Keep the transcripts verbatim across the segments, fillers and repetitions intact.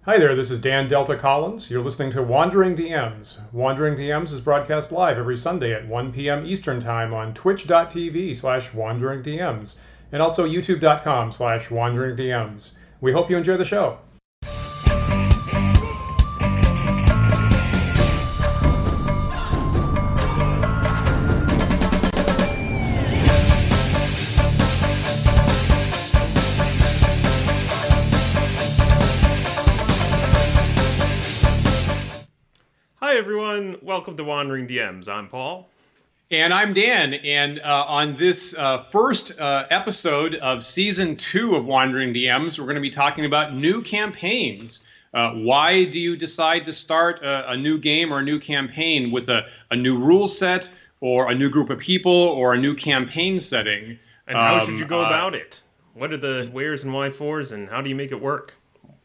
Hi there, this is Dan Delta Collins. You're listening to Wandering D Ms. Wandering D Ms is broadcast live every Sunday at one p.m. Eastern Time on twitch.tv slash wanderingdms and also youtube.com slash wanderingdms. We hope you enjoy the show. Hi everyone, welcome to Wandering D Ms. I'm Paul. And I'm Dan, and uh, on this uh, first uh, episode of Season two of Wandering D Ms, we're going to be talking about new campaigns. Uh, why do you decide to start a, a new game or a new campaign with a, a new rule set, or a new group of people, or a new campaign setting? And how Um, should you go uh, about it? What are the wheres and why fors, and how do you make it work?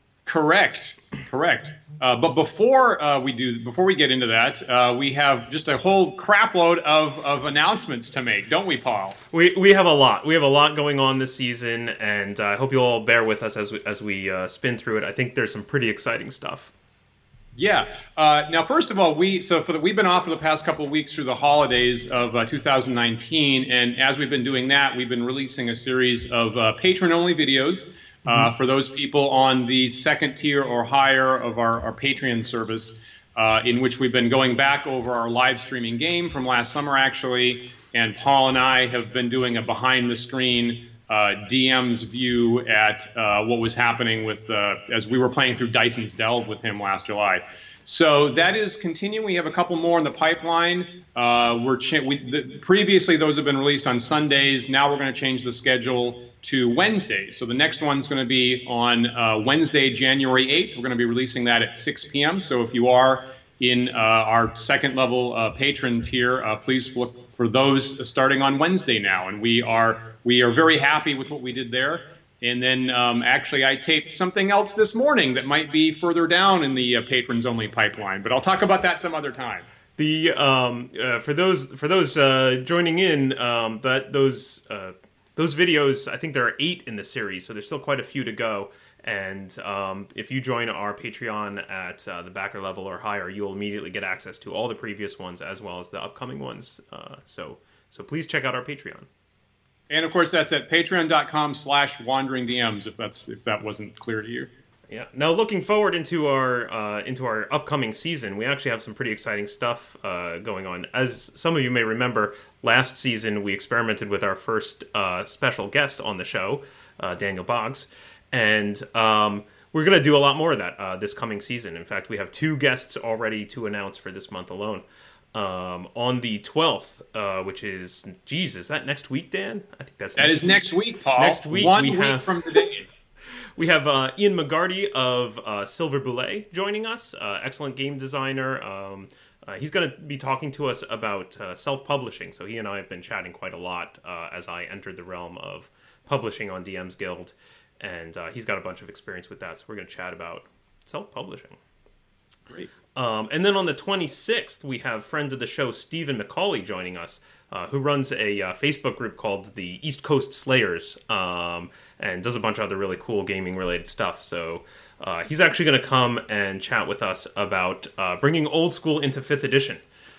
Correct, correct. Uh, but before uh, we do, before we get into that, uh, we have just a whole crapload of, of announcements to make, don't we, Paul? We we have a lot. We have a lot going on this season, and uh, I hope you'll all bear with us as we, as we uh, spin through it. I think there's some pretty exciting stuff. Yeah. Uh, now, first of all, we so for the, we've been off for the past couple of weeks through the holidays of uh, two thousand nineteen, and as we've been doing that, we've been releasing a series of uh, patron-only videos. Uh, for those people on the second tier or higher of our, our Patreon service, uh, in which we've been going back over our live streaming game from last summer, actually, and Paul and I have been doing a behind-the-screen uh, D M's view at uh, what was happening with uh, as we were playing through Dyson's Delve with him last July. So that is continuing. We have a couple more in the pipeline. Uh, we're cha- we, the, previously those have been released on Sundays. Now we're going to change the schedule to Wednesdays. So the next one's going to be on uh, Wednesday, January eighth. We're going to be releasing that at six p.m. So if you are in uh, our second level uh, patron tier, uh, please look for those starting on Wednesday now. And we are we are very happy with what we did there. And then um, actually I taped something else this morning that might be further down in the uh, patrons only pipeline. But I'll talk about that some other time. The um, uh, for those for those uh, joining in, um, that those uh, those videos, I think there are eight in the series, so there's still quite a few to go. And um, if you join our Patreon at uh, the backer level or higher, you'll immediately get access to all the previous ones as well as the upcoming ones. Uh, so so please check out our Patreon. And of course, that's at patreon.com slash wandering DMs, if that's if that wasn't clear to you. Yeah. Now, looking forward into our uh, into our upcoming season, we actually have some pretty exciting stuff uh, going on. As some of you may remember, last season we experimented with our first uh, special guest on the show, uh, Daniel Boggs, and um, we're going to do a lot more of that uh, this coming season. In fact, we have two guests already to announce for this month alone. Um, on the twelfth, uh, which is, geez, is that next week, Dan? I think that's that next is week. next week, Paul. Next week, one we week have from today. We have uh, Ian McGarty of uh, Silver Boulet joining us, uh, excellent game designer. Um, uh, he's going to be talking to us about uh, self-publishing. So he and I have been chatting quite a lot uh, as I entered the realm of publishing on D M's Guild. And uh, he's got a bunch of experience with that. So we're going to chat about self-publishing. Great. Um, and then on the twenty-sixth, we have friend of the show, Stephen McCauley, joining us, uh, who runs a uh, Facebook group called the East Coast Slayers, um, and does a bunch of other really cool gaming-related stuff. So uh, he's actually going to come and chat with us about uh, bringing old school into fifth edition.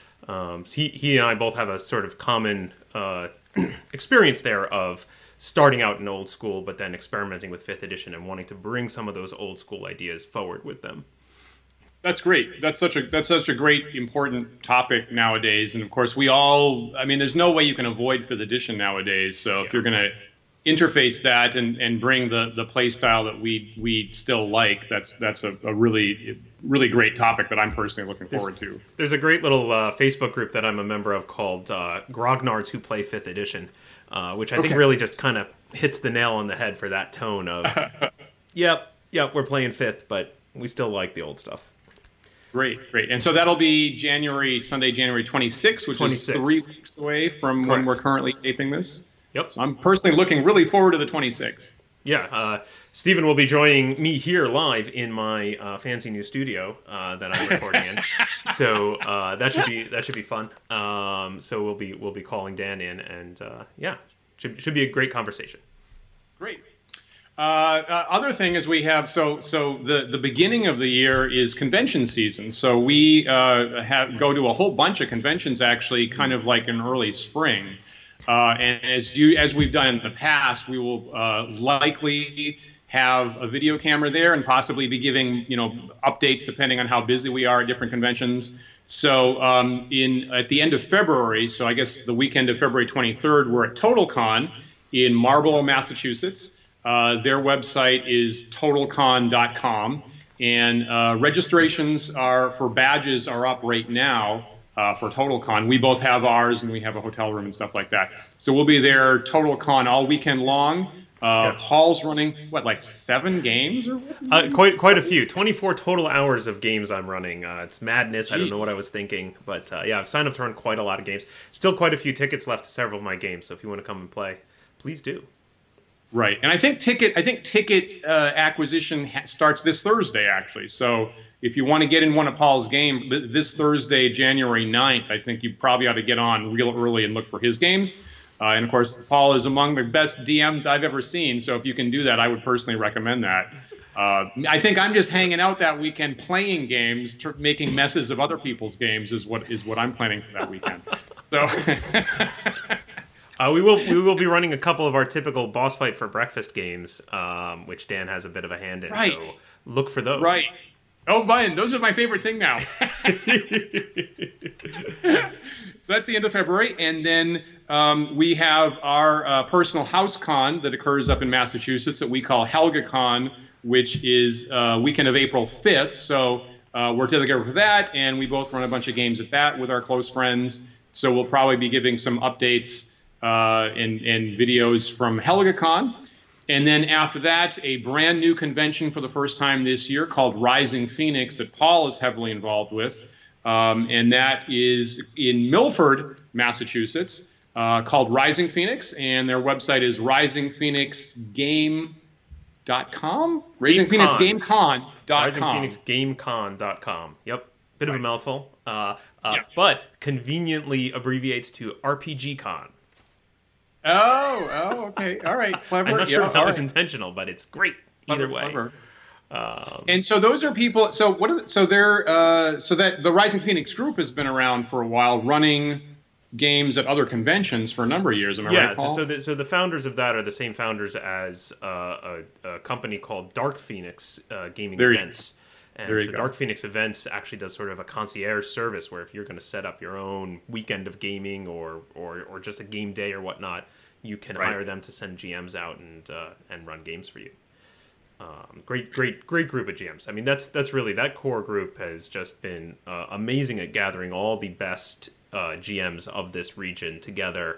Um, so he, he and I both have a sort of common uh, experience there of starting out in old school, but then experimenting with fifth edition and wanting to bring some of those old school ideas forward with them. That's great. That's such a that's such a great important topic nowadays. And of course, we all. I mean, there's no way you can avoid fifth edition nowadays. So yeah. If you're going to interface that and, and bring the, the play style that we we still like, that's that's a, a really really great topic that I'm personally looking there's, forward to. There's a great little uh, Facebook group that I'm a member of called uh, Grognards Who Play Fifth Edition, uh, which I okay. think really just kind of hits the nail on the head for that tone of, yep, yep, we're playing fifth, but we still like the old stuff. Great, great. And so that'll be January, Sunday, January twenty-sixth, which twenty-sixth. is three weeks away from Correct. when we're currently taping this. Yep. So I'm personally looking really forward to the twenty-sixth. Yeah, uh, Stephen will be joining me here live in my uh, fancy new studio uh, that I'm recording in. So uh, that should be that should be fun. Um, so we'll be we'll be calling Dan in, and uh, yeah, should should be a great conversation. Great. Uh, uh, other thing is we have so so the the beginning of the year is convention season. So we uh, have go to a whole bunch of conventions actually, kind of like in early spring. Uh, and as you as we've done in the past, we will uh, likely have a video camera there and possibly be giving you know updates depending on how busy we are at different conventions. So um, in at the end of February, so I guess the weekend of February twenty-third, we're at TotalCon in Marlborough, Massachusetts. Uh, their website is total con dot com, and uh, registrations are for badges are up right now uh, for TotalCon. We both have ours, and we have a hotel room and stuff like that. So we'll be there TotalCon all weekend long. Uh, yeah. Paul's running what, like seven games or what? Uh, quite quite a few. twenty-four total hours of games I'm running. Uh, it's madness. Jeez. I don't know what I was thinking, but uh, yeah, I've signed up to run quite a lot of games. Still quite a few tickets left to several of my games. So if you want to come and play, please do. Right, and I think ticket I think ticket uh, acquisition ha- starts this Thursday actually. So if you want to get in one of Paul's game th- this Thursday, January ninth, I think you probably ought to get on real early and look for his games. Uh, and of course, Paul is among the best D Ms I've ever seen. So if you can do that, I would personally recommend that. Uh, I think I'm just hanging out that weekend playing games, tr- making messes of other people's games is what is what I'm planning for that weekend. So. Uh, we will we will be running a couple of our typical boss fight for breakfast games, um, which Dan has a bit of a hand in. Right. So look for those. Right. Oh, Brian, those are my favorite thing now. So that's the end of February, and then um, we have our uh, personal house con that occurs up in Massachusetts that we call HelgaCon, which is uh, weekend of April fifth. So uh, we're together for that, and we both run a bunch of games at that with our close friends. So we'll probably be giving some updates. Uh, and, and videos from HelgaCon. And then after that, a brand new convention for the first time this year called Rising Phoenix that Paul is heavily involved with. Um, and that is in Milford, Massachusetts, uh, called Rising Phoenix. And their website is rising phoenix game dot com? Rising Phoenix Game Con dot com. Rising Phoenix Game Con dot com. Yep. Bit right. of a mouthful. Uh, uh, yep. But conveniently abbreviates to R P G Con. Oh, oh, okay. All right. Clever. I'm not sure yeah, if that was right. intentional, but it's great Clever, either way. Clever. Um, and so those are people. So what? Are the, so they're uh, so that the Rising Phoenix group has been around for a while, running games at other conventions for a number of years. Am I yeah, right, Paul? so the, so the founders of that are the same founders as uh, a, a company called Dark Phoenix uh, Gaming there Events. You, and so go. Dark Phoenix Events actually does sort of a concierge service where if you're going to set up your own weekend of gaming or, or, or just a game day or whatnot, you can right. hire them to send G Ms out and uh, and run games for you. Um, great, great, great group of G Ms. I mean, that's that's really that core group has just been uh, amazing at gathering all the best uh, G Ms of this region together,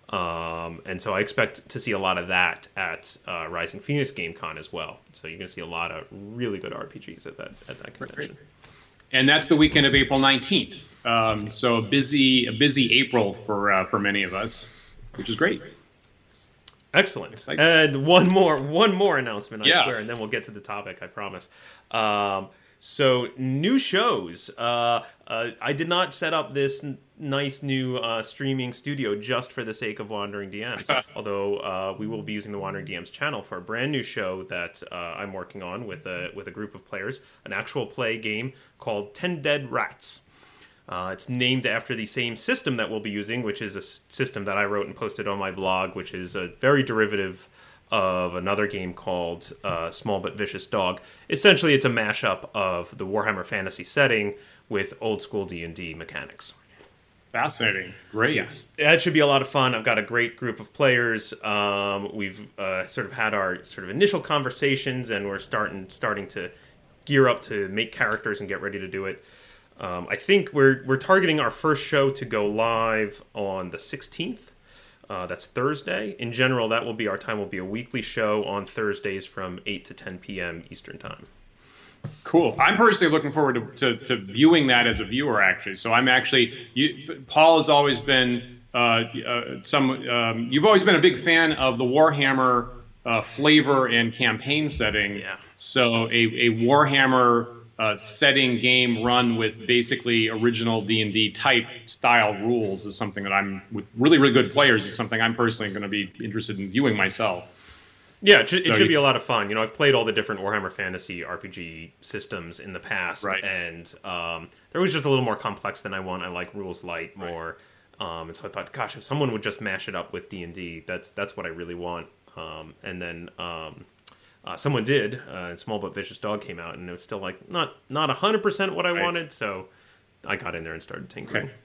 um, and so I expect to see a lot of that at uh, Rising Phoenix Game Con as well. So you're going to see a lot of really good R P Gs at that at that convention. And that's the weekend of April nineteenth. Um, so a busy a busy April for uh, for many of us, which is great. Excellent. And one more one more announcement, I yeah. swear, and then we'll get to the topic, I promise. Um, so, new shows. Uh, uh, I did not set up this n- nice new uh, streaming studio just for the sake of Wandering D Ms, although uh, we will be using the Wandering D Ms channel for a brand new show that uh, I'm working on with a, with a group of players, an actual play game called Ten Dead Rats. Uh, it's named after the same system that we'll be using, which is a s- system that I wrote and posted on my blog, which is a very derivative of another game called uh, Small But Vicious Dog. Essentially, it's a mashup of the Warhammer Fantasy setting with old-school D and D mechanics. Fascinating. Great. Yes, that should be a lot of fun. I've got a great group of players. Um, we've uh, sort of had our sort of initial conversations, and we're starting starting to gear up to make characters and get ready to do it. Um, I think we're we're targeting our first show to go live on the sixteenth. Uh, that's Thursday. In general, that will be our time. Will be a weekly show on Thursdays from eight to ten p.m. Eastern Time. Cool. I'm personally looking forward to, to, to viewing that as a viewer, actually. So I'm actually, you, Paul has always been uh, uh, some. Um, you've always been a big fan of the Warhammer uh, flavor and campaign setting. Yeah. So a, a Warhammer uh, setting game run with basically original D and D type style rules is something that I'm with really really good players is something I'm personally going to be interested in viewing myself. Yeah, it should, So it should you- be a lot of fun. You know, I've played all the different Warhammer Fantasy R P G systems in the past, Right. and um, there was just a little more complex than I want. I like rules light more, um, and so I thought, gosh, if someone would just mash it up with D and D, that's that's what I really want. Um, and then um, uh, someone did, uh, and Small But Vicious Dog came out, and it was still like not not a hundred percent what I Right. wanted. So I got in there and started tinkering. Okay.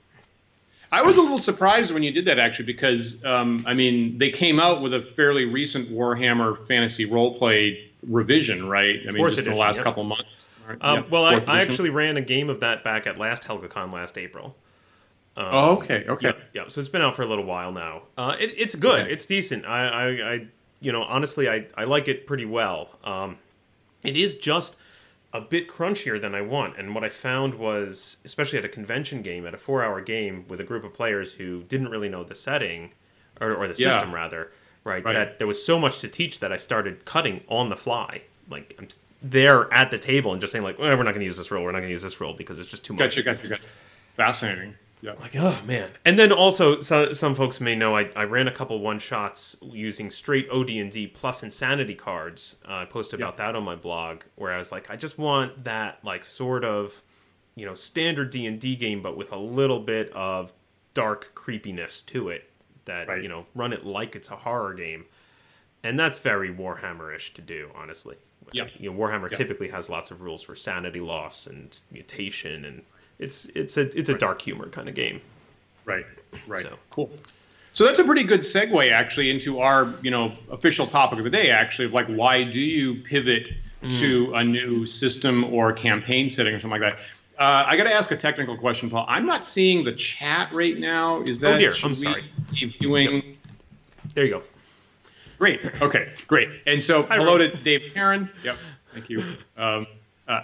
I was a little surprised when you did that, actually, because, um, I mean, they came out with a fairly recent Warhammer Fantasy Roleplay revision, right? I mean, Fourth just in the edition, last yeah. couple months. Right? Um, Yeah, well, I, fourth I edition. actually ran a game of that back at last HelgaCon last April. Um, Oh, okay, okay. Yeah, yeah. So it's been out for a little while now. Uh, it, it's good. Okay. It's decent. I, I, I, you know, honestly, I, I like it pretty well. Um, it is just a bit crunchier than I want. And what I found was, especially at a convention game, at a four-hour game with a group of players who didn't really know the setting, or, or the Yeah. system rather, right, Right. That there was so much to teach that I started cutting on the fly. Like I'm there at the table and just saying like, well, we're not going to use this roll. We're not going to use this roll because it's just too much. Gotcha, gotcha, gotcha. Fascinating. Yeah. Like, oh man. And then also, so, some folks may know, I, I ran a couple one-shots using straight O D and D plus Insanity cards. Uh, I posted about that on my blog, where I was like, I just want that, like, sort of, you know, standard D and D game, but with a little bit of dark creepiness to it. That, Right. you know, run it like it's a horror game. And that's very Warhammer-ish to do, honestly. Yeah. You know, Warhammer Yeah. typically has lots of rules for sanity loss and mutation, and it's it's a it's a dark humor kind of game. Right, right. So. Cool. So that's a pretty good segue, actually, into our, you know, official topic of the day, actually, of like, why do you pivot Mm. to a new system or campaign setting or something like that? Uh, I got to ask a technical question, Paul. I'm not seeing the chat right now. Is that? Oh, dear. should I'm we sorry. be viewing? There you go. Great. Okay. Great. And so, Hi, hello Rob. to Dave Heron. Yep. Thank you. Um, uh,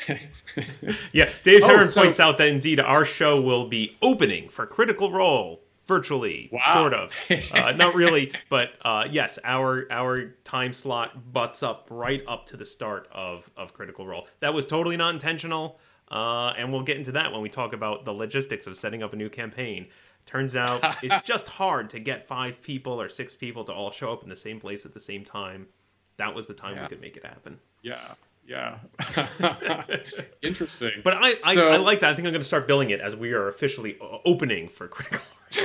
Yeah, Dave Oh, Heron so- points out that indeed our show will be opening for Critical Role virtually, Wow. sort of, uh, not really, but uh, yes, our our time slot butts up right up to the start of of Critical Role. That was totally not intentional, uh, and we'll get into that when we talk about the logistics of setting up a new campaign. Turns out it's just hard to get five people or six people to all show up in the same place at the same time. That was the time Yeah. we could make it happen. yeah. Yeah. Interesting. But I, I, So- I like that. I think I'm going to start billing it as we are officially o- opening for Critical.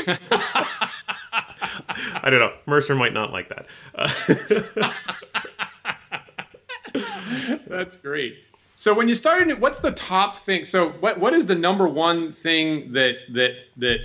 I don't know. Mercer might not like that. Uh, That's great. So when you started, what's the top thing? So what what is the number one thing that that that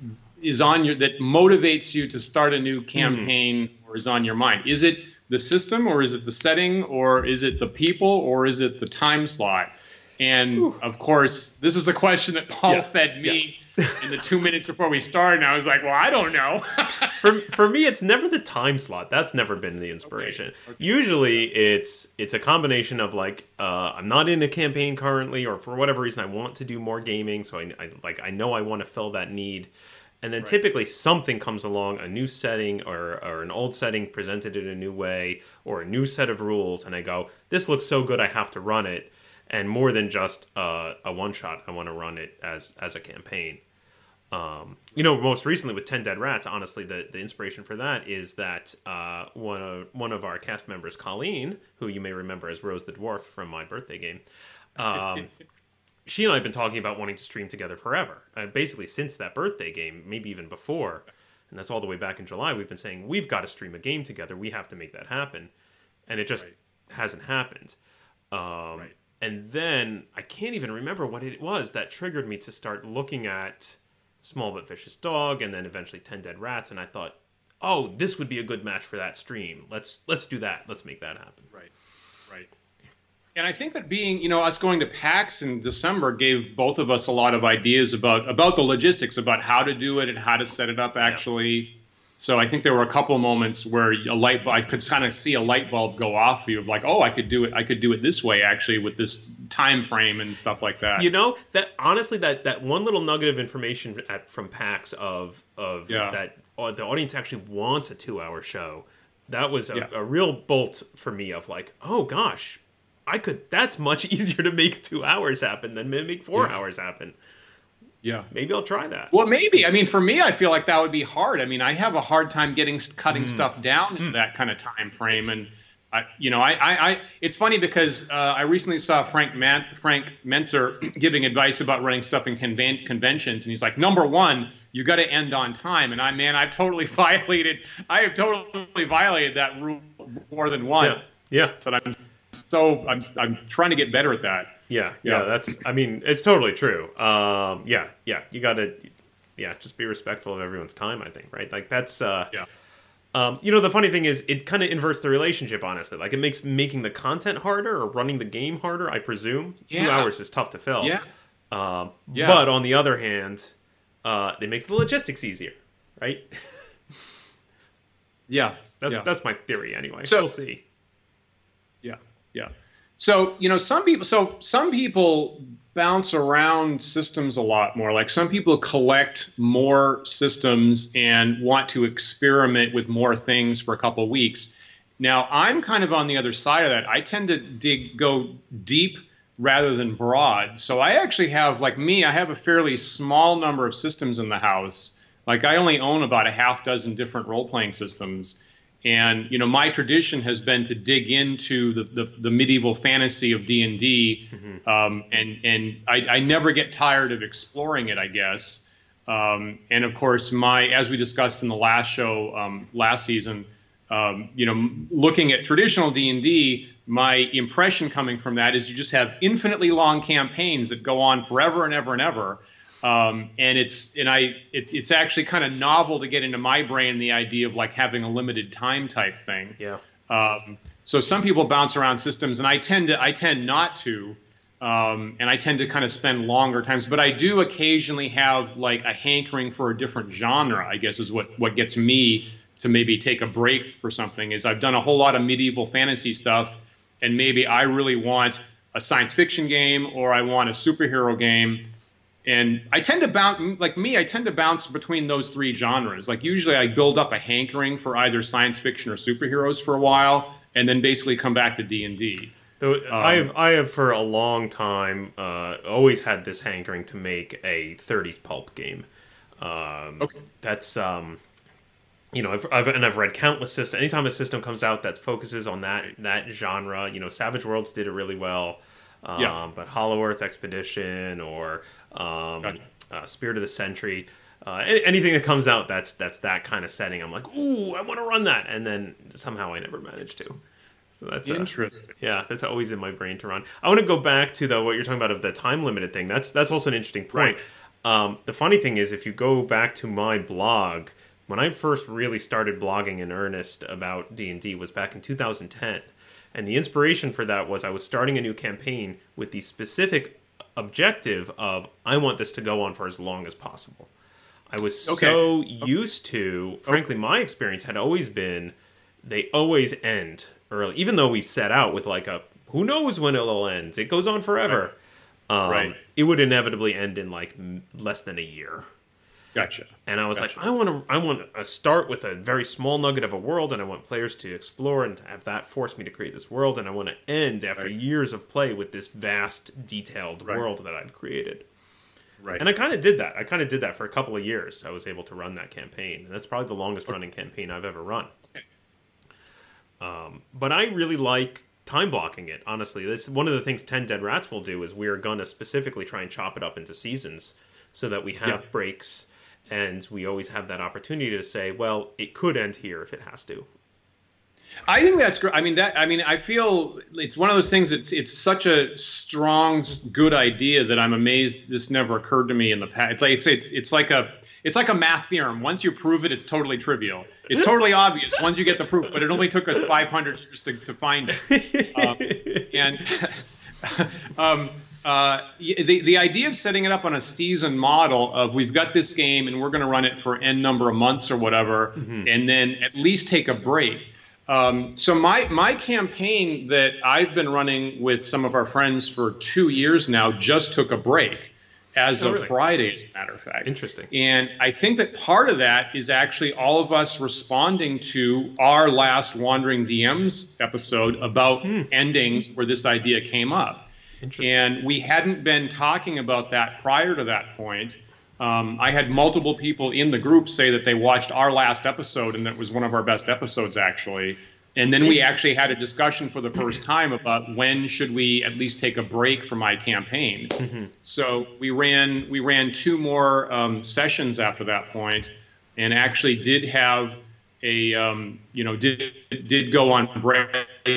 is on your that motivates you to start a new campaign or is on your mind? Is it the system, or is it the setting, or is it the people, or is it the time slot? And of course, this is a question that Paul Yeah, fed me in the two minutes before we started. And I was like, well, I don't know. for for me, it's never the time slot. That's never been the inspiration. Okay, okay. Usually, it's it's a combination of like uh, I'm not in a campaign currently, or for whatever reason, I want to do more gaming. So I, I like I know I want to fill that need. And then typically something comes along, a new setting or, or an old setting presented in a new way, or a new set of rules, and I go, this looks so good I have to run it. And more than just uh, a one-shot, I want to run it as as a campaign. Um, you know, most recently with ten Dead Rats, honestly, the, the inspiration for that is that uh, one, of, one of our cast members, Colleen, who you may remember as Rose the Dwarf from my birthday game, um, she and I have been talking about wanting to stream together forever. Uh, basically, since that birthday game, maybe even before. And that's all the way back in July. We've been saying, we've got to stream a game together. We have to make that happen. And it just Right. hasn't happened. Um, Right. And then I can't even remember what it was that triggered me to start looking at Small But Vicious Dog and then eventually ten Dead Rats. And I thought, oh, this would be a good match for that stream. Let's let's do that. Let's make that happen. Right, right. And I think that being, you know, us going to PAX in December gave both of us a lot of ideas about about the logistics, about how to do it and how to set it up actually. So I think there were a couple moments where a light bulb, I could kind of see a light bulb go off for you of like, oh, I could do it. I could do it this way actually with this time frame and stuff like that. You know, that honestly, that, that one little nugget of information at, from PAX of of Yeah. that uh, the audience actually wants a two hour show. That was a, Yeah. a real bolt for me of like, oh gosh, I could. That's much easier to make two hours happen than make four Yeah. hours happen. Yeah. Maybe I'll try that. Well, maybe. I mean, for me, I feel like that would be hard. I mean, I have a hard time getting cutting mm. stuff down in mm. that kind of time frame. And, I, you know, I, I, I it's funny because uh, I recently saw Frank Man, Frank Mentzer giving advice about running stuff in conven- conventions. And he's like, number one, you got to end on time. And I, man, I've totally violated, I have totally violated that rule more than once. Yeah. yeah. So I'm so, I'm, I'm trying to get better at that. Yeah, yeah, yeah, that's, I mean, it's totally true. Um, yeah, yeah, you gotta, yeah, just be respectful of everyone's time, I think, right? Like, that's, uh, yeah. um, you know, the funny thing is, it kind of inverts the relationship, honestly. Like, it makes making the content harder or running the game harder, I presume. Yeah. Two hours is tough to fill. Yeah. Um, yeah. But on the other hand, uh, it makes the logistics easier, right? yeah. That's, yeah. that's my theory, anyway. So, we'll see. Yeah, yeah. So, you know, some people, so some people bounce around systems a lot more. Like some people collect more systems and want to experiment with more things for a couple of weeks. Now, I'm kind of on the other side of that. I tend to dig, go deep rather than broad. So I actually have, like me, I have a fairly small number of systems in the house. Like I only own about a half dozen different role-playing systems. And, you know, my tradition has been to dig into the, the, the medieval fantasy of D and D, mm-hmm. um, and, and I, I never get tired of exploring it, I guess. Um, and, of course, my as we discussed in the last show um, last season, um, you know, looking at traditional D and D, my impression coming from that is you just have infinitely long campaigns that go on forever and ever and ever. Um, and it's and I it, it's actually kind of novel to get into my brain the idea of like having a limited time type thing. Yeah. Um, so some people bounce around systems, and I tend to I tend not to, um, and I tend to kind of spend longer times. But I do occasionally have like a hankering for a different genre. I guess is what what gets me to maybe take a break for something. Is I've done a whole lot of medieval fantasy stuff, and maybe I really want a science fiction game or I want a superhero game. And I tend to bounce, like me, I tend to bounce between those three genres. Like usually I build up a hankering for either science fiction or superheroes for a while, and then basically come back to D and D. So um, I have, I have for a long time uh, always had this hankering to make a thirties pulp game. Um, okay. That's, um, you know, I've, I've and I've read countless systems. Anytime a system comes out that focuses on that that genre, you know, Savage Worlds did it really well. Um, yeah. But Hollow Earth Expedition or um, gotcha. uh, Spirit of the Century, uh, anything that comes out that's that's that kind of setting, I'm like, ooh, I want to run that, and then somehow I never managed to. So that's interesting. Uh, yeah, that's always in my brain to run. I want to go back to though what you're talking about of the time limited thing. That's that's also an interesting point. Right. Um, the funny thing is, if you go back to my blog, when I first really started blogging in earnest about D and D was back in two thousand ten. And the inspiration for that was I was starting a new campaign with the specific objective of I want this to go on for as long as possible. I was okay. so used to, frankly, okay. my experience had always been they always end early. Even though we set out with like a, who knows when it'll end? It goes on forever. Right. Um, right. It would inevitably end in like less than a year. Gotcha. And I was gotcha. like, I want to, I want to start with a very small nugget of a world, and I want players to explore and to have that force me to create this world, and I want to end after right. years of play with this vast, detailed right. world that I've created. Right. And I kind of did that. I kind of did that for a couple of years. I was able to run that campaign, and that's probably the longest running campaign I've ever run. Okay. Um, but I really like time blocking it. Honestly, this one of the things ten Dead Rats will do is we are going to specifically try and chop it up into seasons so that we have yeah. breaks. And we always have that opportunity to say, well, it could end here if it has to. I think that's great. I mean, that. I mean, I feel it's one of those things. It's it's such a strong, good idea that I'm amazed this never occurred to me in the past. It's like it's it's, it's like a it's like a math theorem. Once you prove it, it's totally trivial. It's totally obvious once you get the proof. But it only took us five hundred years to to find it. Um, and um, uh, the the idea of setting it up on a season model of we've got this game and we're going to run it for n number of months or whatever, mm-hmm. and then at least take a break. Um, so my my campaign that I've been running with some of our friends for two years now just took a break as oh, of really? Friday, as a matter of fact. Interesting. And I think that part of that is actually all of us responding to our last Wandering D Ms episode about hmm. endings where this idea came up. Interesting. And we hadn't been talking about that prior to that point. Um, I had multiple people in the group say that they watched our last episode and that it was one of our best episodes, actually. And then we actually had a discussion for the first time about when should we at least take a break from my campaign. Mm-hmm. So we ran we ran two more um, sessions after that point, and actually did have a um, you know did did go on break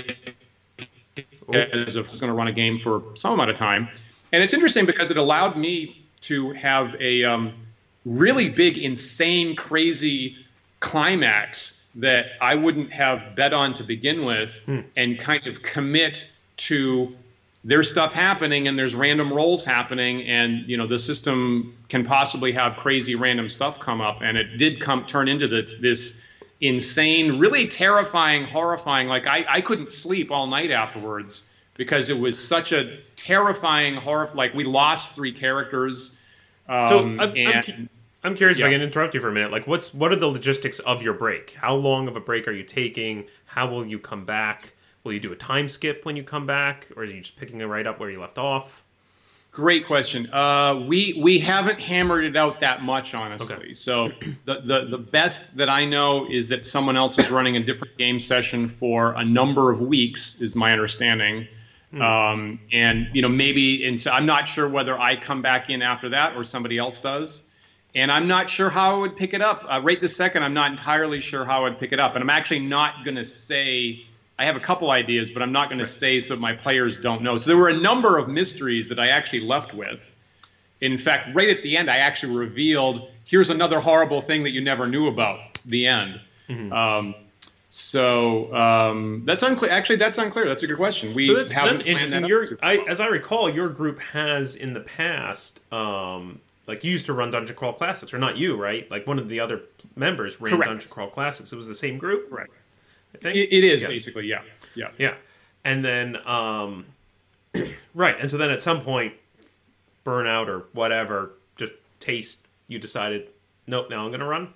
as if I was going to run a game for some amount of time. And it's interesting because it allowed me to have a um, really big, insane, crazy climax that I wouldn't have bet on to begin with, hmm. and kind of commit to there's stuff happening and there's random rolls happening, and you know the system can possibly have crazy random stuff come up, and it did come turn into this, this insane, really terrifying, horrifying. Like I, I couldn't sleep all night afterwards because it was such a terrifying horror. Like we lost three characters. Um, so I'm, and, I'm, I'm curious yeah. if I can interrupt you for a minute. Like, what's what are the logistics of your break? How long of a break are you taking? How will you come back? Will you do a time skip when you come back, or are you just picking it right up where you left off? Great question. Uh, we we haven't hammered it out that much, honestly. Okay. So the, the the best that I know is that someone else is running a different game session for a number of weeks, is my understanding. Hmm. Um, and you know maybe, and so I'm not sure whether I come back in after that or somebody else does. And I'm not sure how I would pick it up. Uh, right this second, I'm not entirely sure how I'd pick it up. And I'm actually not going to say. I have a couple ideas, but I'm not going to say so my players don't know. So there were a number of mysteries that I actually left with. In fact, right at the end, I actually revealed, here's another horrible thing that you never knew about, the end. Mm-hmm. Um, so um, that's unclear. Actually, that's unclear. That's a good question. We so that's, haven't that's interesting. That your, I, as I recall, your group has in the past, um, like you used to run Dungeon Crawl Classics, or not you, right? Like one of the other members ran Correct. Dungeon Crawl Classics. It was the same group? Right. It, it is, yeah. basically, yeah. Yeah. Yeah. And then, um, right. And so then at some point, burnout or whatever, just taste, you decided, nope, now I'm going to run?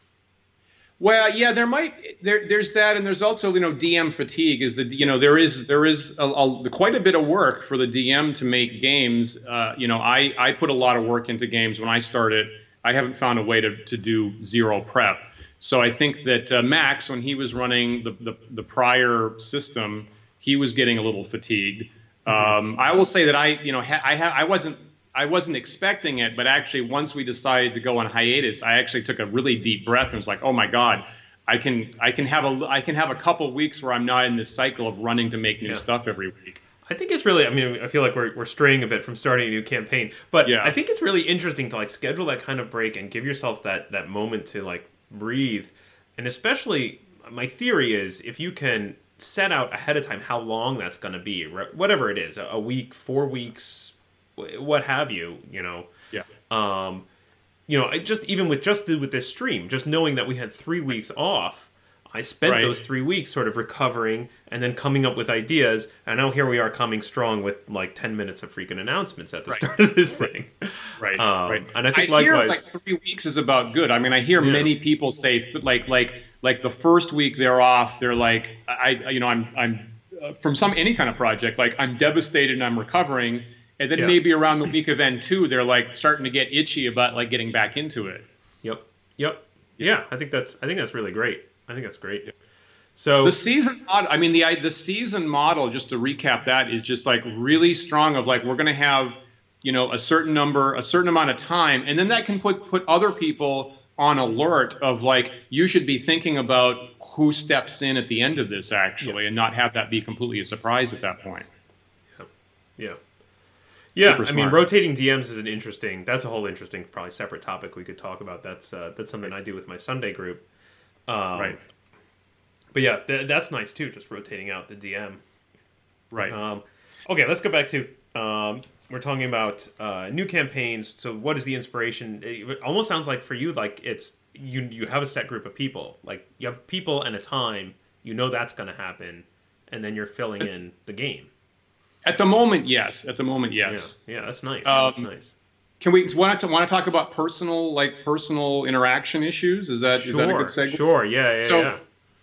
Well, yeah, there might, there, there's that. And there's also, you know, D M fatigue is the, you know, there is, there is a, a, quite a bit of work for the D M to make games. Uh, you know, I, I put a lot of work into games when I started. I haven't found a way to, to do zero prep. So I think that uh, Max, when he was running the, the, the prior system, he was getting a little fatigued. Um, I will say that I, you know, ha- I, ha- I wasn't, I wasn't expecting it, but actually, once we decided to go on hiatus, I actually took a really deep breath and was like, "Oh my God, I can, I can have a, I can have a couple weeks where I'm not in this cycle of running to make new yeah. stuff every week." I think it's really, I mean, I feel like we're we're straying a bit from starting a new campaign, but yeah. I think it's really interesting to like schedule that kind of break and give yourself that that moment to like breathe. And especially, my theory is if you can set out ahead of time how long that's going to be, whatever it is, a week, four weeks, what have you, you know. Yeah. Um, you know, I just even with just the, with this stream, just knowing that we had three weeks off, I spent right. those three weeks sort of recovering and then coming up with ideas. And now here we are coming strong with like ten minutes of freaking announcements at the right. start of this thing. Right. Um, right. And I think I likewise, hear like three weeks is about good. I mean, I hear yeah. many people say like like like the first week they're off, they're like, I you know I'm I'm uh, from some any kind of project, like I'm devastated and I'm recovering. And then yeah. maybe around the week of end two, they're like starting to get itchy about like getting back into it. Yep. Yep. Yeah. I think that's I think that's really great. I think that's great. So the season model, I mean, the the season model, just to recap that, is just like really strong of like we're going to have, you know, a certain number, a certain amount of time. And then that can put put other people on alert of like you should be thinking about who steps in at the end of this actually yeah. and not have that be completely a surprise at that point. Yeah. Yeah. Yeah, I mean, rotating D Ms is an interesting, that's a whole interesting, probably separate topic we could talk about. That's uh, that's something I do with my Sunday group. Um, right. But yeah, th- that's nice too, just rotating out the D M. Right. Um, okay, let's go back to, um, we're talking about uh, new campaigns. So what is the inspiration? It almost sounds like for you, like it's, you you have a set group of people. Like you have people and a time, you know that's going to happen, and then you're filling in the game. At the moment, yes. At the moment, yes. Yeah, yeah that's nice. Um, that's nice. Can we want to want to talk about personal, like personal interaction issues? Is that sure, is that a good segue? Sure. Yeah. Yeah. So, yeah.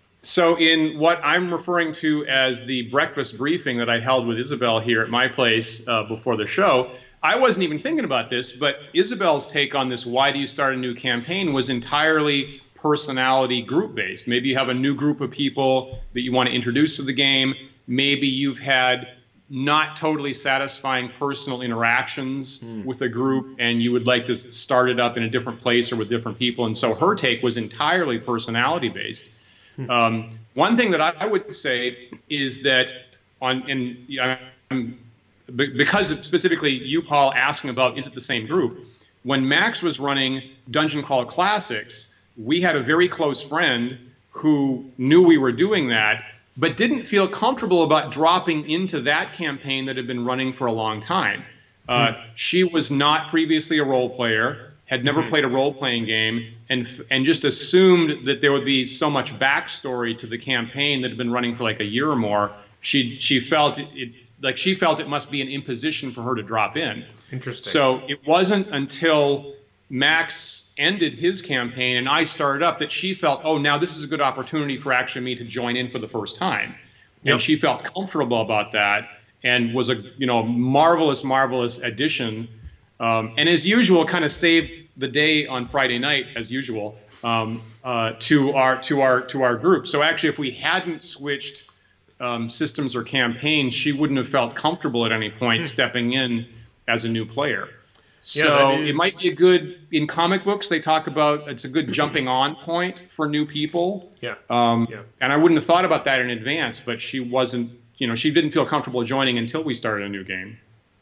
so in what I'm referring to as the breakfast briefing that I held with Isabel here at my place uh, before the show, I wasn't even thinking about this, but Isabel's take on this, why do you start a new campaign, was entirely personality group based. Maybe you have a new group of people that you want to introduce to the game. Maybe you've had not totally satisfying personal interactions mm. with a group and you would like to start it up in a different place or with different people. And so her take was entirely personality based. Mm. Um, one thing that I, I would say is that on, and I'm, because of specifically you, Paul, asking about is it the same group, when Max was running Dungeon Crawl Classics, we had a very close friend who knew we were doing that, but didn't feel comfortable about dropping into that campaign that had been running for a long time. Uh, mm. She was not previously a role player, had never mm-hmm. played a role-playing game, and and just assumed that there would be so much backstory to the campaign that had been running for like a year or more. She she felt it, it like she felt it must be an imposition for her to drop in. Interesting. So it wasn't until Max ended his campaign and I started up that she felt, oh, now this is a good opportunity for actually me to join in for the first time. Yep. And she felt comfortable about that and was a you know marvelous, marvelous addition. Um, and as usual, kind of saved the day on Friday night, as usual, um, uh, to our to our to our group. So actually, if we hadn't switched um, systems or campaigns, she wouldn't have felt comfortable at any point stepping in as a new player. So yeah, is... it might be a good, in comic books, they talk about it's a good jumping on point for new people. Yeah. Um, yeah. And I wouldn't have thought about that in advance, but she wasn't, you know, she didn't feel comfortable joining until we started a new game.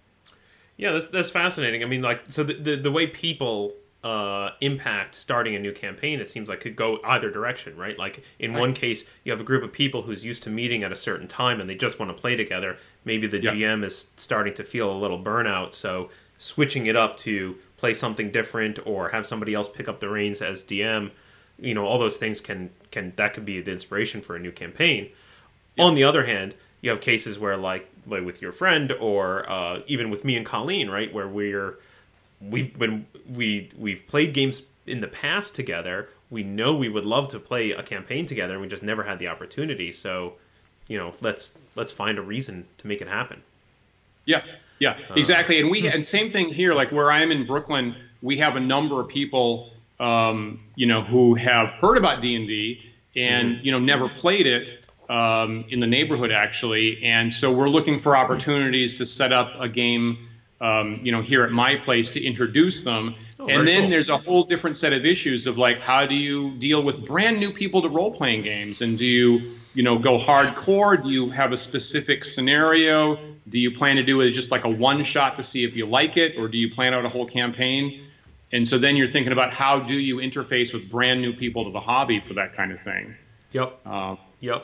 Yeah, that's, that's fascinating. I mean, like, so the, the, the way people uh, impact starting a new campaign, it seems like could go either direction, right? Like in right. one case, you have a group of people who's used to meeting at a certain time and they just want to play together. Maybe the yeah. G M is starting to feel a little burnout, so switching it up to play something different or have somebody else pick up the reins as D M, you know, all those things can, can that could be the inspiration for a new campaign. Yeah. On the other hand, you have cases where, like, like with your friend or uh, even with me and Colleen, right, where we're we've been we we've played games in the past together. We know we would love to play a campaign together, and we just never had the opportunity. So, you know, let's let's find a reason to make it happen. Yeah. Yeah, exactly. And we and same thing here, like where I am in Brooklyn, we have a number of people, um, you know, who have heard about D and D and, mm-hmm. you know, never played it um, in the neighborhood, actually. And so we're looking for opportunities to set up a game, um, you know, here at my place to introduce them. Oh, and then cool. there's a whole different set of issues of like, how do you deal with brand new people to role-playing games? And do you, you know, go hardcore? Do you have a specific scenario? Do you plan to do it just like a one shot to see if you like it, or do you plan out a whole campaign? And so then you're thinking about how do you interface with brand new people to the hobby for that kind of thing. Yep. Uh, yep.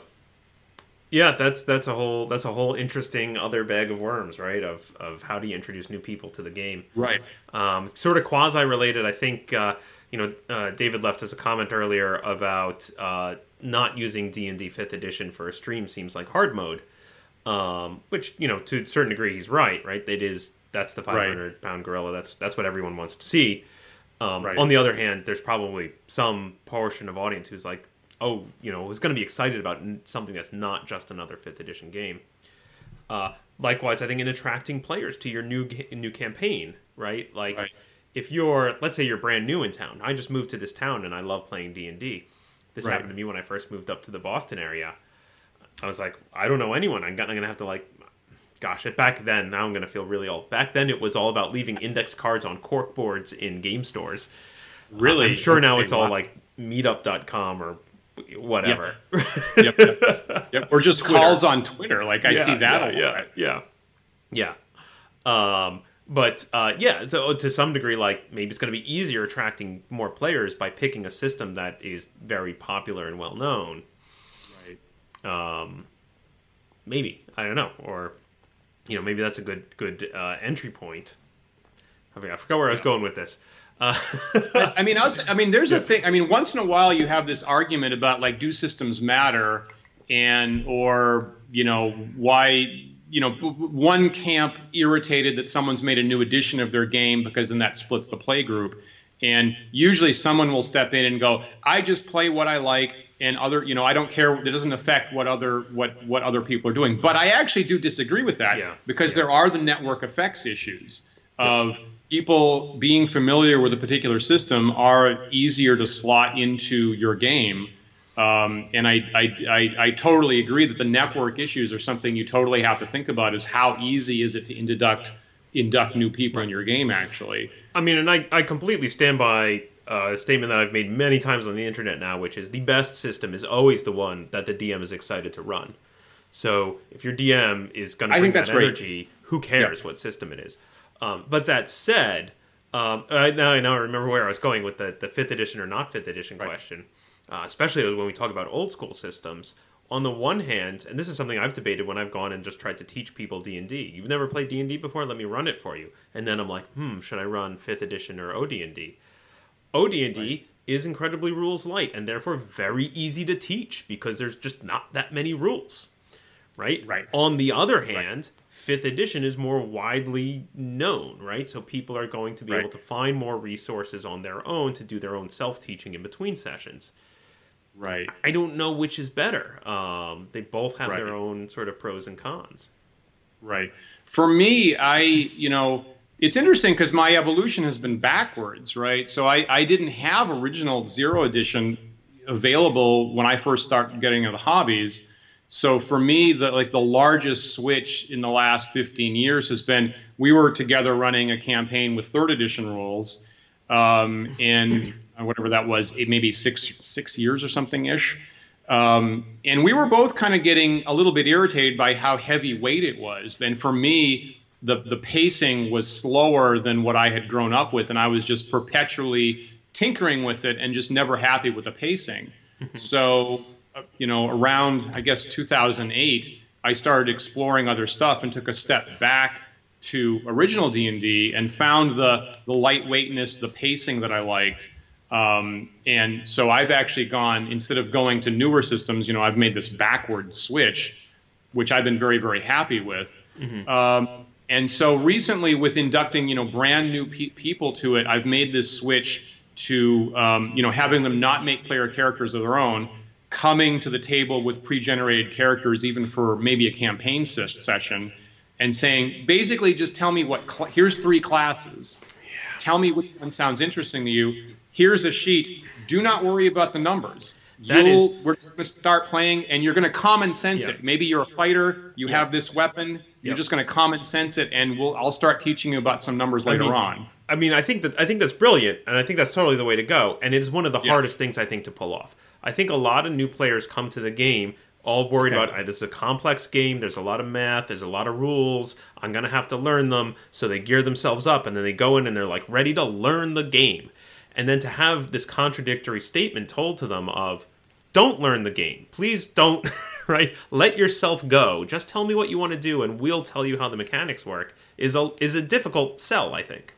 Yeah, that's that's a whole that's a whole interesting other bag of worms, right? Of of how do you introduce new people to the game? Right. Um, sort of quasi related. I think uh, you know uh, David left us a comment earlier about uh, not using D and D fifth edition for a stream seems like hard mode. Um, which, you know, to a certain degree, he's right, right? It is, that's the five hundred pound gorilla. That's, that's what everyone wants to see. Um, right. On the other hand, there's probably some portion of audience who's like, oh, you know, who's going to be excited about something that's not just another fifth edition game. Uh, likewise, I think in attracting players to your new, new campaign, right? Like right. if you're, let's say you're brand new in town. I just moved to this town and I love playing D and D. This right. happened to me when I first moved up to the Boston area. I was like, I don't know anyone. I'm going to have to, like, gosh, back then, now I'm going to feel really old. Back then, it was all about leaving index cards on cork boards in game stores. Really? Uh, I'm sure now it's all, like, meetup dot com or whatever. Yep. yep, yep, yep. Or just Twitter. Calls on Twitter. Like, I yeah, see that yeah, a lot. Yeah, yeah. Yeah. Um, but, uh, yeah, so to some degree, like, maybe it's going to be easier attracting more players by picking a system that is very popular and well-known. Um, maybe I don't know, or you know, maybe that's a good good uh, entry point. I forgot, I forgot where I was going with this. Uh, I mean, I, was, I mean, there's yeah. a thing. I mean, once in a while, you have this argument about like, do systems matter, and or you know, why you know, one camp irritated that someone's made a new edition of their game because then that splits the play group, and usually someone will step in and go, I just play what I like. And other, you know, I don't care. It doesn't affect what other what what other people are doing. But I actually do disagree with that yeah. because yeah. there are the network effects issues. of people being familiar with a particular system are easier to slot into your game. Um, and I, I, I, I totally agree that the network issues are something you totally have to think about, is how easy is it to induct induct new people in your game, actually. I mean, and I, I completely stand by uh, a statement that I've made many times on the internet now, which is the best system is always the one that the D M is excited to run. So if your D M is going to bring that energy, great. Who cares yeah. what system it is? Um, but that said, um, I, now I now remember where I was going with the, the fifth edition or not fifth edition right. question, uh, especially when we talk about old school systems. On the one hand, and this is something I've debated when I've gone and just tried to teach people D and D. You've never played D and D before? Let me run it for you. And then I'm like, hmm, should I run fifth edition or O D and D? O D and D right. is incredibly rules light and therefore very easy to teach because there's just not that many rules, right? Right. On the other hand, right. fifth edition is more widely known, right? So people are going to be right. able to find more resources on their own to do their own self-teaching in between sessions. Right. I don't know which is better. Um, they both have right. their own sort of pros and cons. Right. For me, I, you know, it's interesting because my evolution has been backwards, right? So I, I didn't have original Zero Edition available when I first started getting into the hobbies. So for me, the like the largest switch in the last fifteen years has been we were together running a campaign with third edition rules, um, and whatever that was, maybe six six years or something ish. Um, and we were both kind of getting a little bit irritated by how heavyweight it was. And for me, the the pacing was slower than what I had grown up with, and I was just perpetually tinkering with it and just never happy with the pacing. So, uh, you know, around, I guess, two thousand eight, I started exploring other stuff and took a step back to original D and D and found the the lightweightness, the pacing that I liked. Um, and so I've actually gone, instead of going to newer systems, you know, I've made this backward switch, which I've been very, very happy with. Mm-hmm. Um, and so recently with inducting, you know, brand new pe- people to it, I've made this switch to, um, you know, having them not make player characters of their own, coming to the table with pre-generated characters, even for maybe a campaign ses- session, and saying, basically just tell me what, cl- here's three classes. Yeah. Tell me which one sounds interesting to you. Here's a sheet. Do not worry about the numbers. That You'll, is, we're just going to start playing, and you're going to common sense yeah. it. Maybe you're a fighter. You yeah. have this weapon. You're yeah. just going to common sense it, and we'll. I'll start teaching you about some numbers later I mean, on. I mean, I think that I think that's brilliant, and I think that's totally the way to go. And it is one of the yeah. hardest things I think to pull off. I think a lot of new players come to the game all worried okay. about, this is a complex game, there's a lot of math, there's a lot of rules, I'm going to have to learn them. So they gear themselves up, and then they go in and they're like ready to learn the game. And then to have this contradictory statement told to them of, don't learn the game. Please don't, right? Let yourself go. Just tell me what you want to do, and we'll tell you how the mechanics work, is a, is a difficult sell, I think.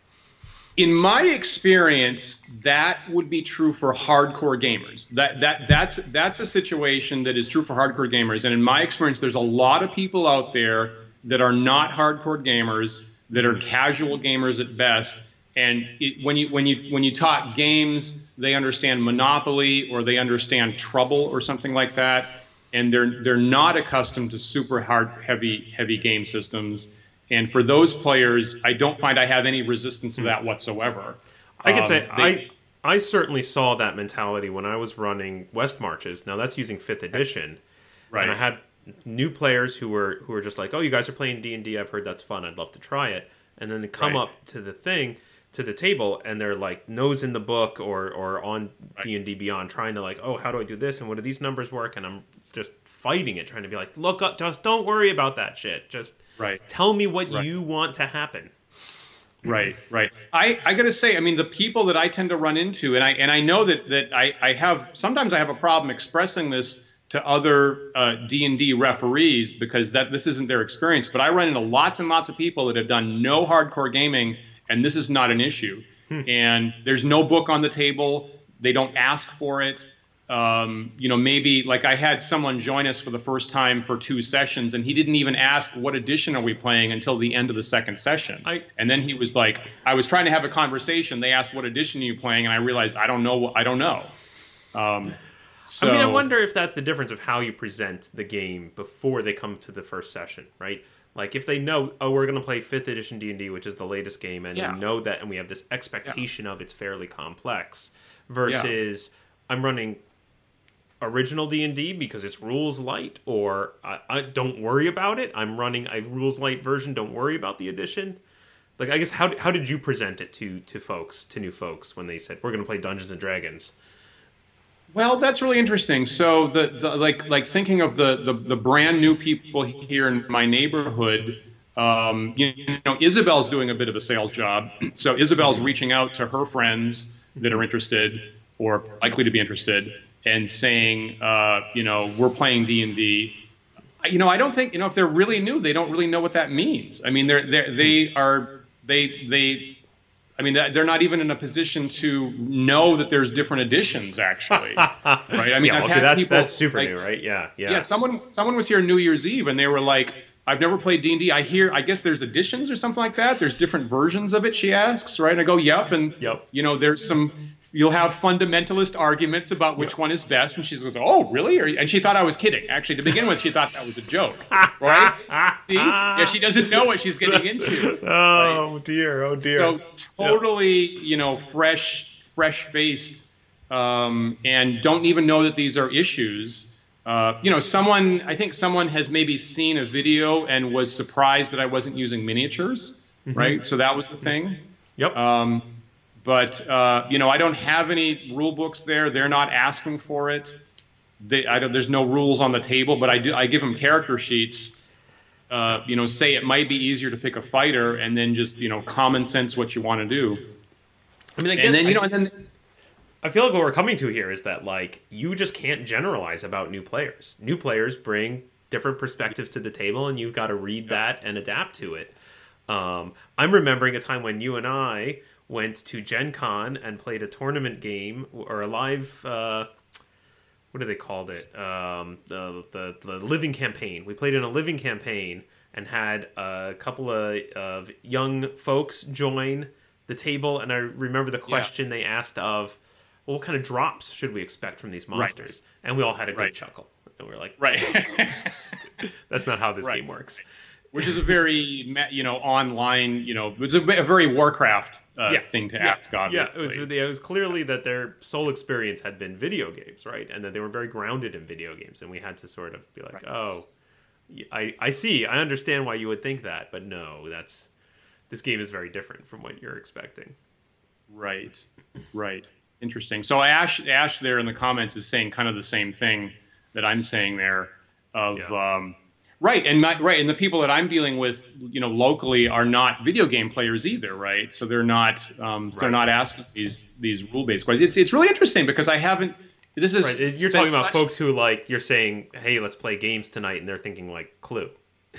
In my experience, that would be true for hardcore gamers. That that that's that's a situation that is true for hardcore gamers. And in my experience, there's a lot of people out there that are not hardcore gamers, that are casual gamers at best. And it, when you when you when you talk games, they understand Monopoly or they understand Trouble or something like that, and they're they're not accustomed to super hard, heavy heavy game systems. And for those players, I don't find I have any resistance to that whatsoever. I can um, say they, I I certainly saw that mentality when I was running West Marches. Now that's using fifth edition, right? And I had new players who were who were just like, "Oh, you guys are playing D and D. I've heard that's fun. I'd love to try it." And then they come right. up to the thing. to the table, and they're like nose in the book or or on right. D and D Beyond, trying to like, oh, how do I do this, and what do these numbers work? And I'm just fighting it, trying to be like, look up, just don't worry about that shit. Just right. tell me what right. you want to happen. Right, right. I, I got to say, I mean, the people that I tend to run into, and I and I know that that I, I have sometimes I have a problem expressing this to other uh, D and D referees because that this isn't their experience. But I run into lots and lots of people that have done no hardcore gaming, and this is not an issue. Hmm. And there's no book on the table. They don't ask for it. Um, you know, maybe like I had someone join us for the first time for two sessions, and he didn't even ask what edition are we playing until the end of the second session. I, and then he was like, I was trying to have a conversation. They asked what edition are you playing, and I realized I don't know. I don't know. Um, so, I mean, I wonder if that's the difference of how you present the game before they come to the first session, right? Like if they know, oh, we're going to play fifth edition D and D, which is the latest game, and Yeah. we know that, and we have this expectation yeah. of it's fairly complex, versus yeah. I'm running original D and D because it's rules light, or I, I don't worry about it. I'm running a rules light version. Don't worry about the edition. Like, I guess how how did you present it to to folks, to new folks, when they said we're going to play Dungeons and Dragons? Well, that's really interesting. So, the, the like like thinking of the, the the brand new people here in my neighborhood, um, you, you know, Isabel's doing a bit of a sales job. So Isabel's reaching out to her friends that are interested or likely to be interested, and saying, uh, you know, we're playing D and D. You know, I don't think, you know, if they're really new, they don't really know what that means. I mean, they're they they are they they. I mean, they're not even in a position to know that there's different editions, actually, right? I mean, yeah, I've okay, had that's, people that's super like, new, right? Yeah, yeah. Yeah, someone someone was here New Year's Eve, and they were like, "I've never played D and D. I hear, I guess there's editions or something like that. There's different versions of it." She asks, right? And I go, "Yep," and yep. you know, there's some. You'll have fundamentalist arguments about which yep. one is best, and she's like, "Oh, really?" Or, and she thought I was kidding. Actually, to begin with, she thought that was a joke, right? See, yeah, she doesn't know what she's getting into. Oh right? dear, oh dear. So totally, you know, fresh, fresh-faced, um, and don't even know that these are issues. Uh, you know, someone, I think someone has maybe seen a video and was surprised that I wasn't using miniatures, mm-hmm. right? So that was the thing. Yep. Um, But, uh, you know, I don't have any rule books there. They're not asking for it. They, I don't, there's no rules on the table, but I do. I give them character sheets, uh, you know, say it might be easier to pick a fighter, and then just, you know, common sense what you want to do. I mean, I guess and then, you I, know, and then I feel like what we're coming to here is that, like, you just can't generalize about new players. New players bring different perspectives to the table, and you've got to read yeah. that and adapt to it. Um, I'm remembering a time when you and I went to Gen Con and played a tournament game or a live, uh, what do they called it? Um, the, the the living campaign. We played in a living campaign and had a couple of, of young folks join the table. And I remember the question yeah. they asked of, well, what kind of drops should we expect from these monsters? Right. And we all had a good right. chuckle. And we were like, right. That's not how this right. game works. Which is a very, you know, online, you know, it's a, a very Warcraft uh, yeah. thing to yeah. ask, obviously. Yeah, it was, it was clearly that their sole experience had been video games, right? And that they were very grounded in video games. And we had to sort of be like, right. oh, I, I see, I understand why you would think that. But no, that's this game is very different from what you're expecting. Right, right. Interesting. So Ash, Ash there in the comments is saying kind of the same thing that I'm saying there of... Yeah. Um, Right, and my, right, and the people that I'm dealing with, you know, locally are not video game players either, right? So they're not, um, so right. they're not asking these these rule based questions. It's it's really interesting because I haven't. This is right. You're talking about such... folks who like you're saying, hey, let's play games tonight, and they're thinking like Clue.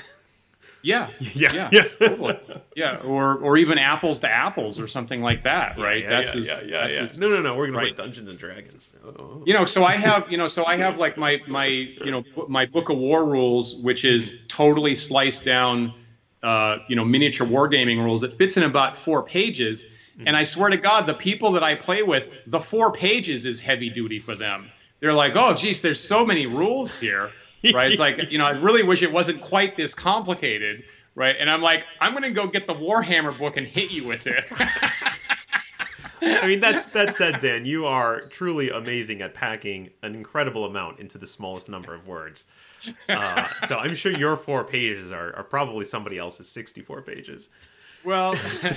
Yeah, yeah, yeah, yeah. Totally. Yeah, or or even apples to apples or something like that, right? Yeah, that's yeah, his, yeah, yeah, that's yeah. His, no, no, no. We're gonna right. play Dungeons and Dragons. Oh. You know, so I have, you know, so I have like my my you know my Book of War rules, which is totally sliced down, uh, you know, miniature wargaming rules. It fits in about four pages, mm-hmm. and I swear to God, the people that I play with, the four pages is heavy duty for them. They're like, oh, geez, there's so many rules here, right? It's like, you know, I really wish it wasn't quite this complicated. Right, and I'm like, I'm gonna go get the Warhammer book and hit you with it. I mean, that's that said, Dan, you are truly amazing at packing an incredible amount into the smallest number of words. Uh, so I'm sure your four pages are, are probably somebody else's sixty-four pages. Well,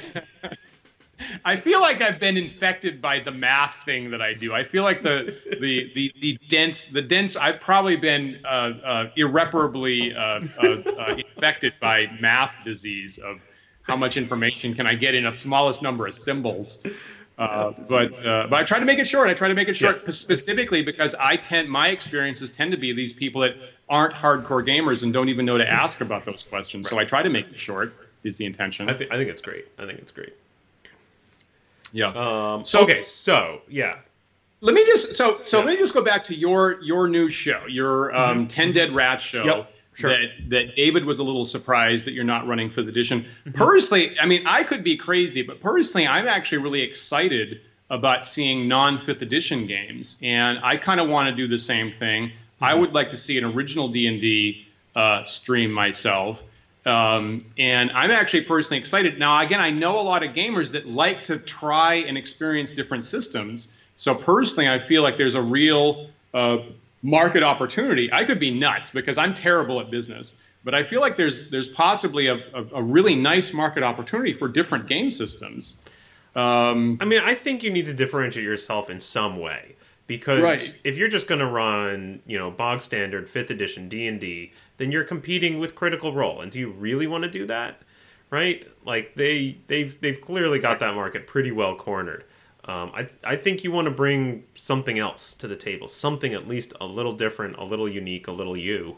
I feel like I've been infected by the math thing that I do. I feel like the the the, the dense the dense. I've probably been uh, uh, irreparably uh, uh, uh, infected by math disease of how much information can I get in a smallest number of symbols. Uh, but uh, but I try to make it short. I try to make it short yeah. specifically because I tend my experiences tend to be these people that aren't hardcore gamers and don't even know to ask about those questions. Right. So I try to make it short. Is the intention? I think I think it's great. I think it's great. Yeah. Um, so okay. So yeah. Let me just so so yeah. let me just go back to your your new show, your um, mm-hmm. ten Dead Rats show. Yep. Sure. That that David was a little surprised that you're not running fifth edition. Mm-hmm. Personally, I mean, I could be crazy, but personally, I'm actually really excited about seeing non-fifth edition games, and I kind of want to do the same thing. Mm-hmm. I would like to see an original D and D uh, stream myself. Um, and I'm actually personally excited. Now, again, I know a lot of gamers that like to try and experience different systems. So personally, I feel like there's a real uh, market opportunity. I could be nuts because I'm terrible at business, but I feel like there's there's possibly a, a, a really nice market opportunity for different game systems. Um, I mean, I think you need to differentiate yourself in some way. Because right. if you're just going to run, you know, bog standard fifth edition D and D, then you're competing with Critical Role. And do you really want to do that? Right? Like they they've they've clearly got that market pretty well cornered. Um, I I think you want to bring something else to the table, something at least a little different, a little unique, a little you.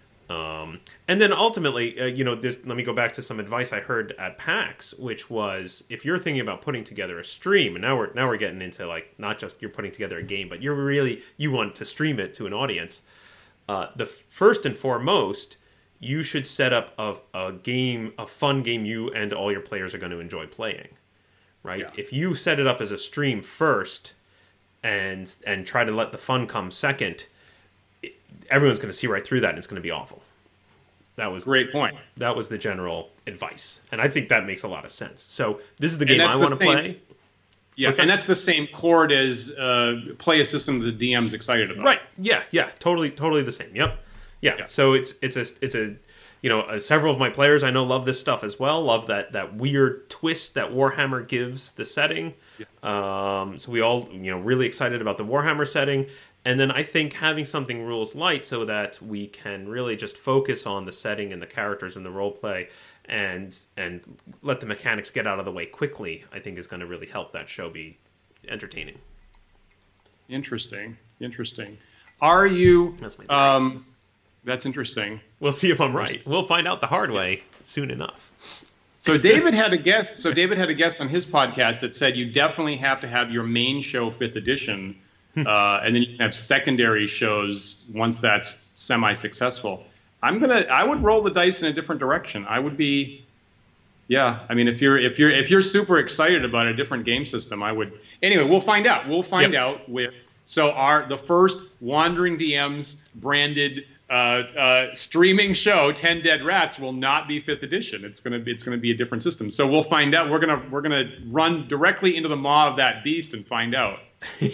Um, and then ultimately, uh, you know, this, let me go back to some advice I heard at PAX, which was if you're thinking about putting together a stream, and now we're now we're getting into like not just you're putting together a game, but you're really you want to stream it to an audience. Uh, the first and foremost, you should set up a, a game, a fun game you and all your players are going to enjoy playing. Right? Yeah. If you set it up as a stream first, and and try to let the fun come second, everyone's going to see right through that, and it's going to be awful. That was great point. That was the general advice, and I think that makes a lot of sense. So this is the game I the want to same, play. Yeah, What's and that? that's the same chord as uh, play a system that the D M's excited about. Right? Yeah, yeah, totally, totally the same. Yep. Yeah. yeah. So it's it's a it's a you know uh, several of my players I know love this stuff as well. Love that that weird twist that Warhammer gives the setting. Yeah. Um, so we all you know really excited about the Warhammer setting. And then I think having something rules light so that we can really just focus on the setting and the characters and the role play and and let the mechanics get out of the way quickly, I think is going to really help that show be entertaining. Interesting. Interesting. Are you... That's my theory. um, That's interesting. We'll see if I'm right. We'll find out the hard way soon enough. So David had a guest. So David had a guest on his podcast that said you definitely have to have your main show fifth edition, uh, and then you can have secondary shows once that's semi-successful. I'm gonna. I would roll the dice in a different direction. I would be. Yeah, I mean, if you're if you're if you're super excited about a different game system, I would. Anyway, we'll find out. We'll find Yep. out with. So our the first Wandering D Ms branded. Uh, uh, streaming show ten Dead Rats will not be fifth edition. It's gonna be it's gonna be a different system. So we'll find out. We're gonna we're gonna run directly into the maw of that beast and find out. We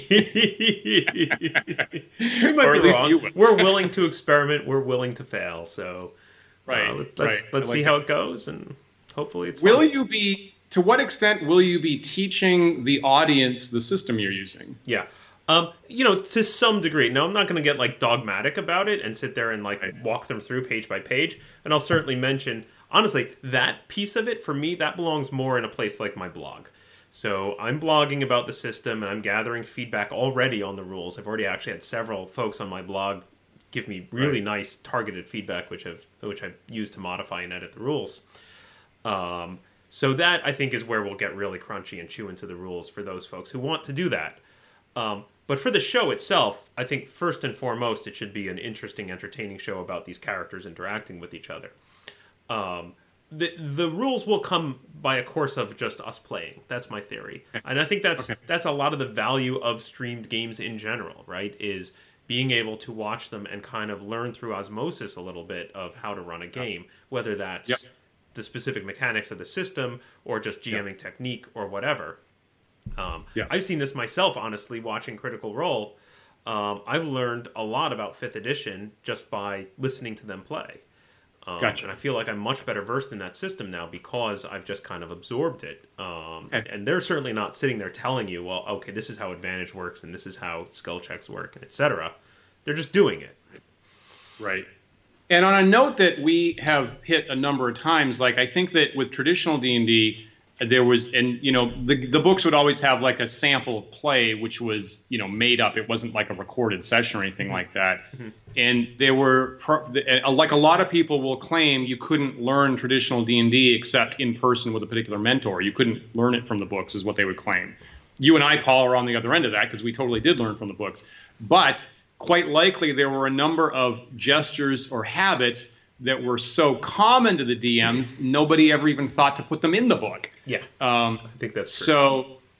might Or be at least wrong. you will. We're willing to experiment. We're willing to fail. So Right. uh, let's right. let's I see like how that. it goes, and hopefully it's Will fun. you be? To what extent will you be teaching the audience the system you're using? Yeah. Um, you know, to some degree. Now, I'm not going to get, like, dogmatic about it and sit there and, like, Right. walk them through page by page. And I'll certainly mention, honestly, that piece of it, for me, that belongs more in a place like my blog. So I'm blogging about the system, and I'm gathering feedback already on the rules. I've already actually had several folks on my blog give me really Right. nice targeted feedback, which I've, which I've used to modify and edit the rules. Um, so that, I think, is where we'll get really crunchy and chew into the rules for those folks who want to do that. Um, but for the show itself, I think first and foremost, it should be an interesting, entertaining show about these characters interacting with each other. Um, the the rules will come by a course of just us playing. That's my theory, and I think that's Okay. that's a lot of the value of streamed games in general. Right? Is being able to watch them and kind of learn through osmosis a little bit of how to run a game, whether that's Yep. the specific mechanics of the system or just GMing technique or whatever. Um, Yeah. I've seen this myself, honestly, watching Critical Role. Um, I've learned a lot about fifth edition just by listening to them play. Um, Gotcha. And I feel like I'm much better versed in that system now because I've just kind of absorbed it. Um, Okay. And they're certainly not sitting there telling you, well, okay, this is how advantage works and this is how skill checks work, and et cetera. They're just doing it. Right. And on a note that we have hit a number of times, like I think that with traditional D and D, there was, and you know, the the books would always have like a sample of play, which was you know made up. It wasn't like a recorded session or anything like that. Mm-hmm. And there were, pro- like a lot of people will claim, you couldn't learn traditional D and D except in person with a particular mentor. You couldn't learn it from the books, is what they would claim. You and I, Paul, are on the other end of that because we totally did learn from the books. But quite likely there were a number of gestures or habits that were so common to the D Ms, nobody ever even thought to put them in the book. Yeah, Um, I think that's true. so,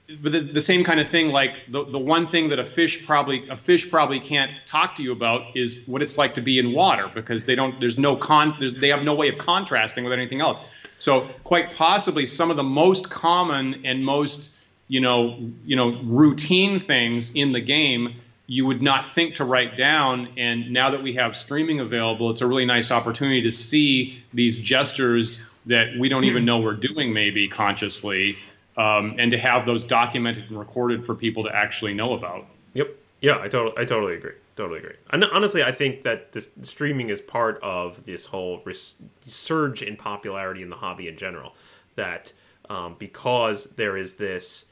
but the, the same kind of thing, like the, the one thing that a fish probably a fish probably can't talk to you about is what it's like to be in water, because they don't there's no con there's, they have no way of contrasting with anything else. So quite possibly some of the most common and most you know you know routine things in the game you would not think to write down, and now that we have streaming available, it's a really nice opportunity to see these gestures that we don't even know we're doing maybe consciously. Um, and to have those documented and recorded for people to actually know about. Yep. Yeah, I totally, I totally agree. Totally agree. And honestly, I think that this streaming is part of this whole res- surge in popularity in the hobby in general. That um, because there is this,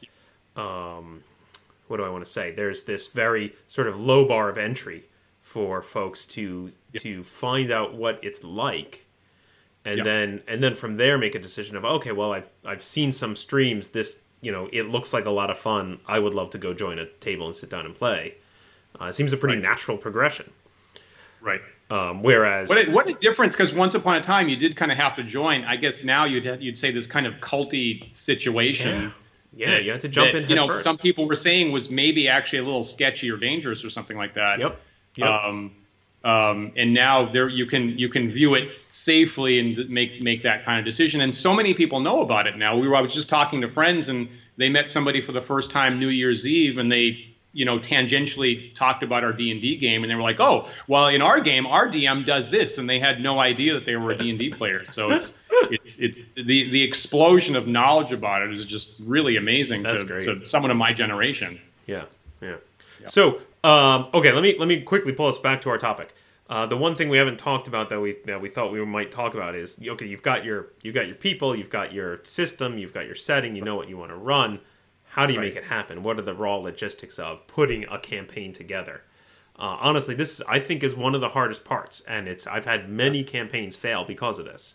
um, what do I want to say? There's this very sort of low bar of entry for folks to yep. to find out what it's like. And yep. then, and then from there, make a decision of okay, well, I've I've seen some streams. This, you know, it looks like a lot of fun. I would love to go join a table and sit down and play. Uh, it seems a pretty right. natural progression, right? Um, whereas, what a, what a difference! Because once upon a time, you did kind of have to join. I guess now you'd you'd say this kind of culty situation. Yeah, yeah that, you had to jump that, in. Head you know, first. Some people were saying was maybe actually a little sketchy or dangerous or something like that. Yep. Yep. Um, Um, and now there you can you can view it safely and make make that kind of decision. And so many people know about it now. We were I was just talking to friends, and they met somebody for the first time New Year's Eve, and they you know tangentially talked about our D and D game, and they were like, "Oh, well, in our game, our D M does this," and they had no idea that they were a D and D player. So it's it's it's the the explosion of knowledge about it is just really amazing to, to someone of my generation. Yeah, yeah. yeah. So. Um, okay, let me let me quickly pull us back to our topic. Uh, the one thing we haven't talked about that we that we thought we might talk about is okay. You've got your you got your people, you've got your system, you've got your setting. You know what you want to run. How do you right. make it happen? What are the raw logistics of putting a campaign together? Uh, honestly, this is, I think is one of the hardest parts, and it's I've had many campaigns fail because of this.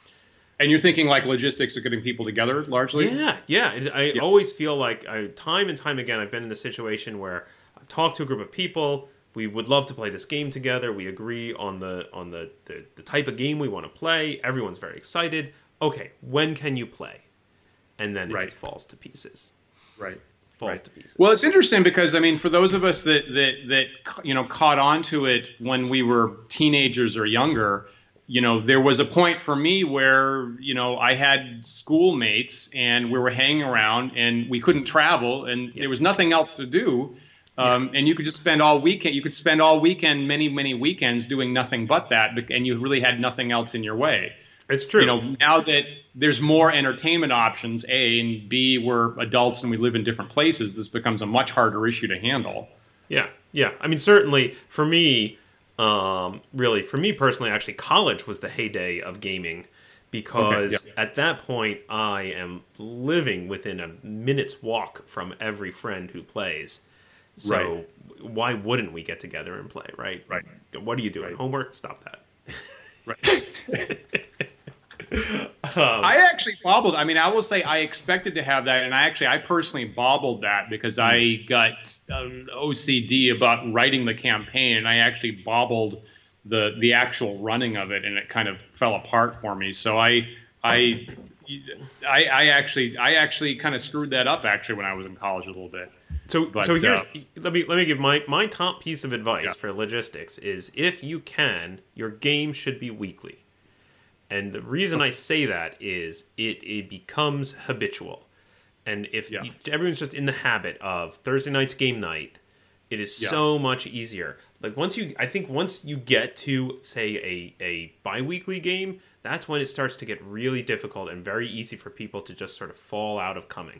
And you're thinking like logistics of getting people together, largely. Yeah, yeah. I yeah. always feel like I, time and time again I've been in the situation where talk to a group of people. We would love to play this game together. We agree on the on the, the, the type of game we want to play. Everyone's very excited. Okay, when can you play? And then it right. just falls to pieces. Right. Falls right. to pieces. Well, it's interesting because I mean, for those of us that that that you know caught on to it when we were teenagers or younger, you know, there was a point for me where you know I had schoolmates and we were hanging around and we couldn't travel and yeah. there was nothing else to do. Um, and you could just spend all weekend. You could spend all weekend, many, many weekends, doing nothing but that, and you really had nothing else in your way. It's true. You know, now that there's more entertainment options, A, and B, we're adults and we live in different places, this becomes a much harder issue to handle. Yeah, yeah. I mean, certainly for me, um, really, for me personally, actually, college was the heyday of gaming. Because okay, yeah. at that point, I am living within a minute's walk from every friend who plays. So right. why wouldn't we get together and play, right? Right. What are you doing? Right. Homework? Stop that. Right. um, I actually bobbled. I mean, I will say I expected to have that, and I actually, I personally bobbled that because I got um, O C D about writing the campaign, and I actually bobbled the the actual running of it, and it kind of fell apart for me. So I I I, I actually I actually kind of screwed that up actually when I was in college a little bit. So, but, so here's uh, let me let me give my, my top piece of advice yeah. for logistics is if you can, your game should be weekly. And the reason I say that is it, it becomes habitual. And if yeah. you, everyone's just in the habit of Thursday night's game night, it is yeah. so much easier. Like once you, I think once you get to say a, a bi-weekly game, that's when it starts to get really difficult and very easy for people to just sort of fall out of coming.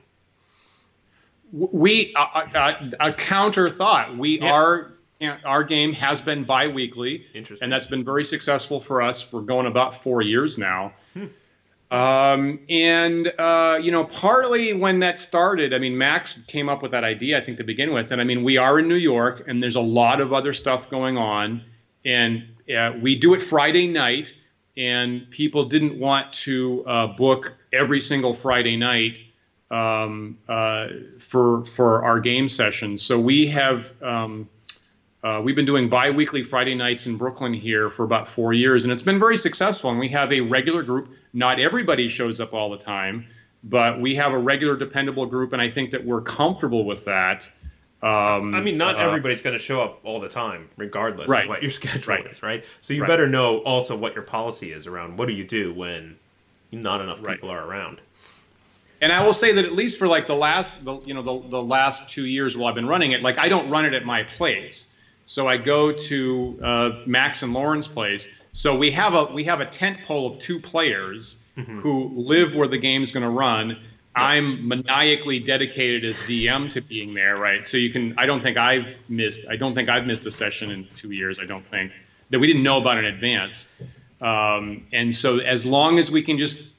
We uh, uh, a counter thought. We yeah. are our game has been bi-weekly, Interesting. and that's been very successful for us. We're going about four years now. Hmm. Um, and uh, you know, partly when that started, I mean, Max came up with that idea, I think, to begin with. And I mean, we are in New York, and there's a lot of other stuff going on, and uh, we do it Friday night, and people didn't want to uh, book every single Friday night. Um, uh, for for our game sessions. So we have um, uh, we've been doing bi-weekly Friday nights in Brooklyn here for about four years, and it's been very successful. And we have a regular group. Not everybody shows up all the time, but we have a regular, dependable group, and I think that we're comfortable with that. Um, I mean, not uh, everybody's going to show up all the time, regardless right. of what your schedule right. is, right? So you right. better know also what your policy is around what do you do when not enough people right. are around. And I will say that at least for like the last, the, you know, the, the last two years while I've been running it, like I don't run it at my place. So I go to uh, Max and Lauren's place. So we have a we have a tent pole of two players mm-hmm. who live where the game's going to run. I'm maniacally dedicated as D M to being there, right? So you can. I don't think I've missed. I don't think I've missed a session in two years. I don't think that we didn't know about in advance. Um, and so as long as we can just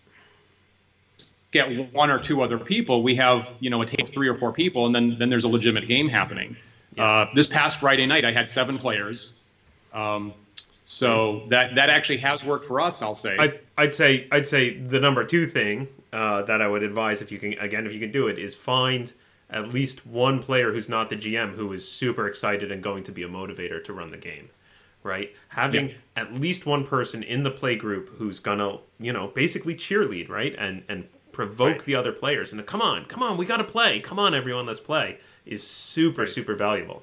get one or two other people, we have you know a table of three or four people, and then then there's a legitimate game happening. Yeah. Uh, this past Friday night, I had seven players. Um, so that that actually has worked for us. I'll say. I, I'd say I'd say the number two thing. Uh, that I would advise if you can, again, if you can do it, is find at least one player who's not the G M who is super excited and going to be a motivator to run the game, right? Having yeah. at least one person in the play group who's gonna, you know, basically cheerlead, right? And and provoke right. the other players. And come on, come on, we gotta play. Come on, everyone, let's play. Is super, right. super valuable.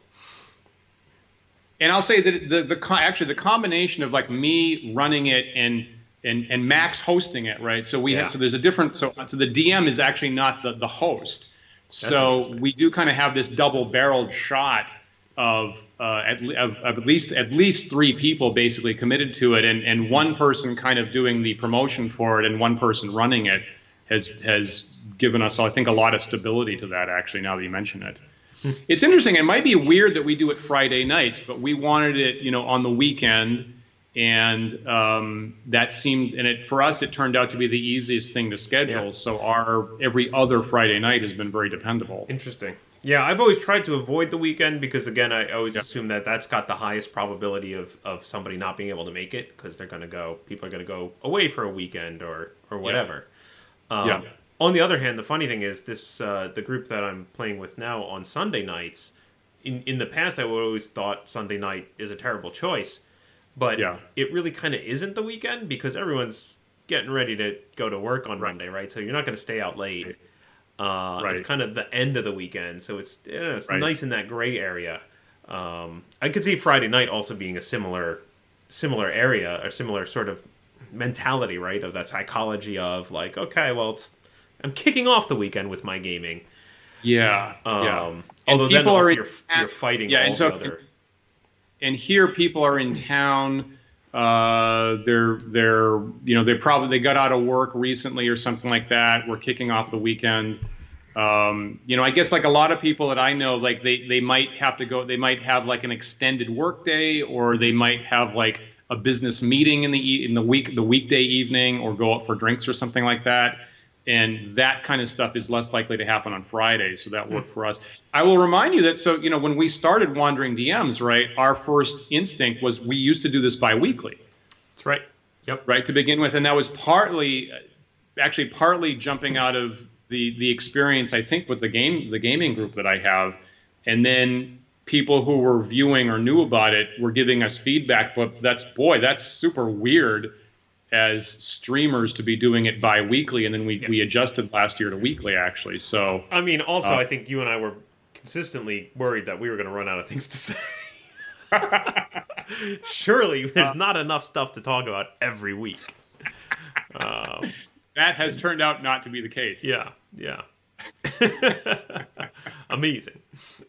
And I'll say that the, the actually the combination of like me running it and And, and Max hosting it, right? So we yeah. have so there's a different so so the D M is actually not the, the host. So we do kind of have this double-barreled shot of uh, at, of, of at least at least three people basically committed to it, and, and one person kind of doing the promotion for it, and one person running it has has given us, I think, a lot of stability to that. Actually, now that you mention it, it's interesting. It might be weird that we do it Friday nights, but we wanted it, you know, on the weekend. And um, that seemed, and it for us, it turned out to be the easiest thing to schedule. Yeah. So our every other Friday night has been very dependable. Interesting. Yeah, I've always tried to avoid the weekend because, again, I always yeah. assume that that's got the highest probability of, of somebody not being able to make it because they're going to go, people are going to go away for a weekend or or whatever. Yeah. Um, yeah. On the other hand, the funny thing is this: uh, the group that I'm playing with now on Sunday nights. In in the past, I always thought Sunday night is a terrible choice. But yeah. it really kind of isn't the weekend because everyone's getting ready to go to work on right. Monday, right? So you're not going to stay out late. Right. Uh, right. It's kind of the end of the weekend, so it's you know, it's right. nice in that gray area. Um, I could see Friday night also being a similar similar area or similar sort of mentality, right? Of that psychology of like, okay, well, it's I'm kicking off the weekend with my gaming. Yeah. Um, yeah. Although then also are you're, you're fighting yeah, all and so, the other. And here, people are in town. Uh, they're they're you know they probably they got out of work recently or something like that. We're kicking off the weekend. Um, you know, I guess like a lot of people that I know, like they they might have to go. They might have like an extended work day, or they might have like a business meeting in the in the week the weekday evening, or go out for drinks or something like that. And that kind of stuff is less likely to happen on Friday, so that worked for us. I will remind you that, so, you know, when we started Wandering D Ms, right, our first instinct was we used to do this bi-weekly. That's right. Yep. Right, to begin with. And that was partly, actually partly jumping out of the the experience, I think, with the game, the gaming group that I have. And then people who were viewing or knew about it were giving us feedback, but that's, boy, that's super weird as streamers to be doing it bi-weekly, and then we, yeah. we adjusted last year to weekly, actually. So I mean, also, uh, I think you and I were consistently worried that we were going to run out of things to say. Surely there's uh, not enough stuff to talk about every week. Um, that has turned out not to be the case. Yeah, yeah. Amazing.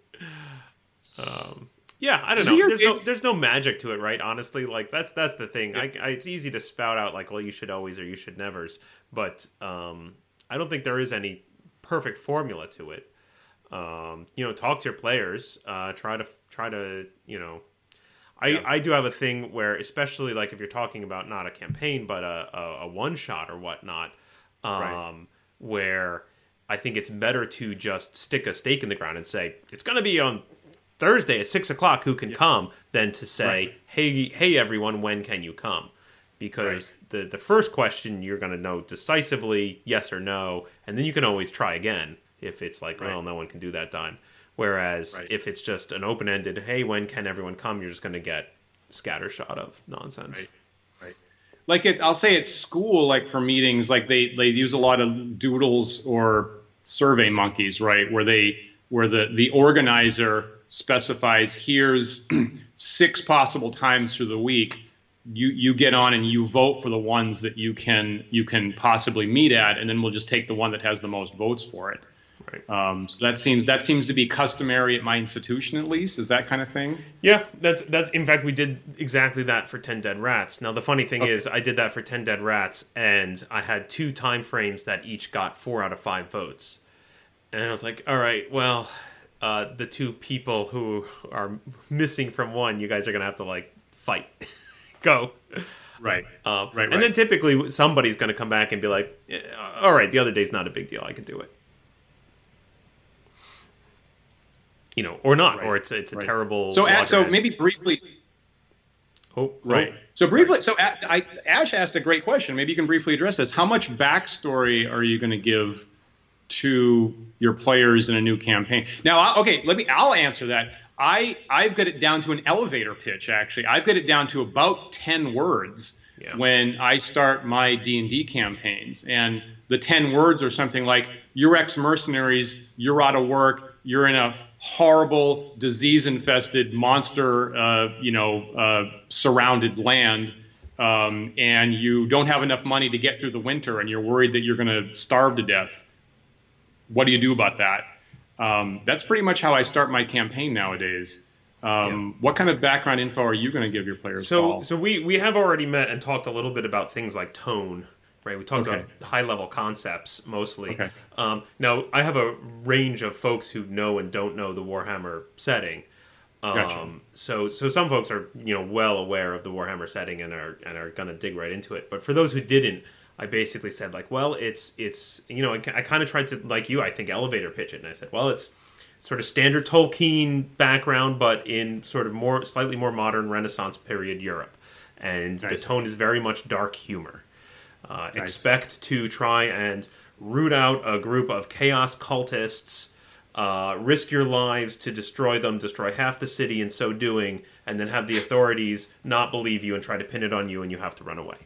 Um, Yeah, I don't know. There's no, there's no magic to it, right? Honestly, like that's that's the thing. I, I, it's easy to spout out like, well, you should always or you should nevers, but um, I don't think there is any perfect formula to it. Um, you know, talk to your players. Uh, try to try to you know. I, yeah. I do have a thing where, especially like if you're talking about not a campaign but a, a, a one shot or whatnot, um, right. where I think it's better to just stick a stake in the ground and say it's going to be on Thursday at six o'clock, who can yeah. come, than to say, right. hey, hey, everyone, when can you come? Because right. the, the first question, you're going to know decisively yes or no, and then you can always try again if it's like, right. well, no one can do that time. Whereas right. if it's just an open-ended, hey, when can everyone come, you're just going to get scattershot of nonsense. Right. Right. like it, I'll say at school, like for meetings, like they, they use a lot of doodles or survey monkeys, right? Where they, where the, the organizer specifies, here's six possible times through the week. You, you get on and you vote for the ones that you can, you can possibly meet at, and then we'll just take the one that has the most votes for it. Right. Um, so that seems that seems to be customary at my institution, at least. Is that kind of thing? Yeah, that's that's. In fact, we did exactly that for ten Dead Rats. Now, the funny thing Okay. is, I did that for ten Dead Rats, and I had two time frames that each got four out of five votes. And I was like, all right, well, uh, the two people who are missing from one, you guys are gonna have to like fight, go. Right. Uh, right. Right. And then typically somebody's gonna come back and be like, eh, all right, the other day's not a big deal. I can do it. You know, or not, Right. or it's it's a Right. terrible. So, uh, so loggerheads. maybe briefly. Oh, Right. oh. So briefly, so A- I, Ash asked a great question. Maybe you can briefly address this. How much backstory are you going to give to your players in a new campaign? Now, I- okay, let me. I'll answer that. I I've got it down to an elevator pitch. Actually, I've got it down to about ten words Yeah. when I start my D and D campaigns, and the ten words are something like: "You're ex-mercenaries. You're out of work. You're in a horrible, disease-infested, monster, uh, you know, uh, surrounded land, um, and you don't have enough money to get through the winter, and you're worried that you're going to starve to death. What do you do about that?" Um, that's pretty much how I start my campaign nowadays. Um, What kind of background info are you going to give your players, So, Paul? so we, we have already met and talked a little bit about things like tone, right? We talked Okay. about high level concepts mostly. Okay. Um, now, I have a range of folks who know and don't know the Warhammer setting. Um, Gotcha. So, so some folks are you know well aware of the Warhammer setting and are and are going to dig right into it. But for those who didn't, I basically said like, well, it's it's you know I, I kind of tried to, like you, I think, elevator pitch it, and I said, well, it's sort of standard Tolkien background, but in sort of more slightly more modern Renaissance period Europe, and the Nice. tone is very much dark humor. Uh, Nice. Expect to try and root out a group of chaos cultists, uh, risk your lives to destroy them, destroy half the city in so doing, and then have the authorities not believe you and try to pin it on you, and you have to run away.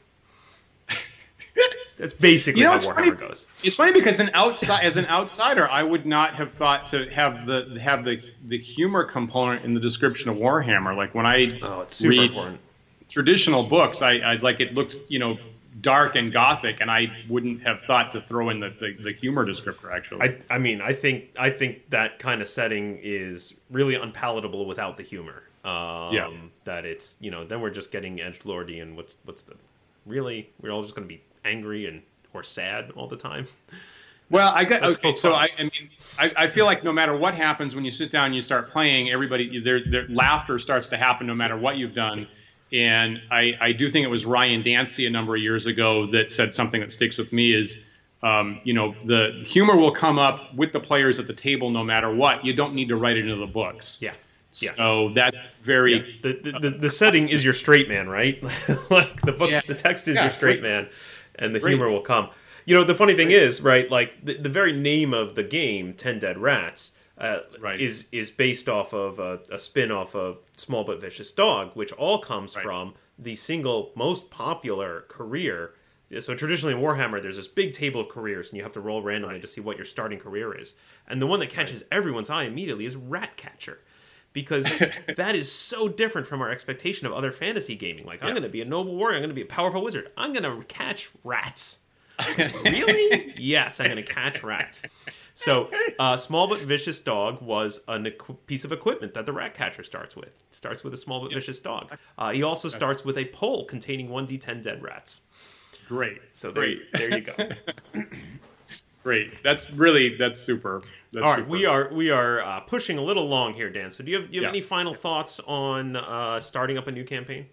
That's basically You know, how it's Warhammer funny- goes. It's funny because an outside, as an outsider, I would not have thought to have the have the the humor component in the description of Warhammer. Like when I Oh, it's super read important. traditional books, I, I like it looks you know dark and gothic, and I wouldn't have thought to throw in the, the, the humor descriptor. Actually, I, I mean, I think I think that kind of setting is really unpalatable without the humor. Um, Yeah. That it's you know then we're just getting edgelordy and what's what's the really we're all just going to be angry and or sad all the time. Well, I got Let's okay. poke So fun. I, I mean, I, I feel like no matter what happens when you sit down and you start playing, everybody their their laughter starts to happen no matter what you've done. And I, I do think it was Ryan Dancy a number of years ago that said something that sticks with me is, um, you know, the humor will come up with the players at the table no matter what. You don't need to write it into the books. Yeah. Yeah. So that's very. Yeah. The, the, the, the setting is your straight man, right? Like the books, Yeah. the text is Yeah, your straight great. man, and the Great. humor will come. You know, the funny thing is, right? Like the, the very name of the game, Ten Dead Rats, uh, Right. is is based off of a, a spin off of Small But Vicious Dog, which all comes Right. from the single most popular career. So traditionally in Warhammer, there's this big table of careers, and you have to roll randomly to see what your starting career is. And the one that catches everyone's eye immediately is Ratcatcher. Because that is so different from our expectation of other fantasy gaming. Like, I'm Yeah. going to be a noble warrior. I'm going to be a powerful wizard. I'm going to catch rats. Really? Yes, I'm going to catch rats. So, uh, Small But Vicious Dog was a equ- piece of equipment that the rat catcher starts with. It starts with a small but vicious dog. Uh, he also starts with a pole containing one d ten dead rats. Great. So there, Great. there you go. Great. That's really that's super. That's All right, super. we are we are uh, pushing a little long here, Dan. So do you have, do you have Yeah. any final thoughts on uh, starting up a new campaign?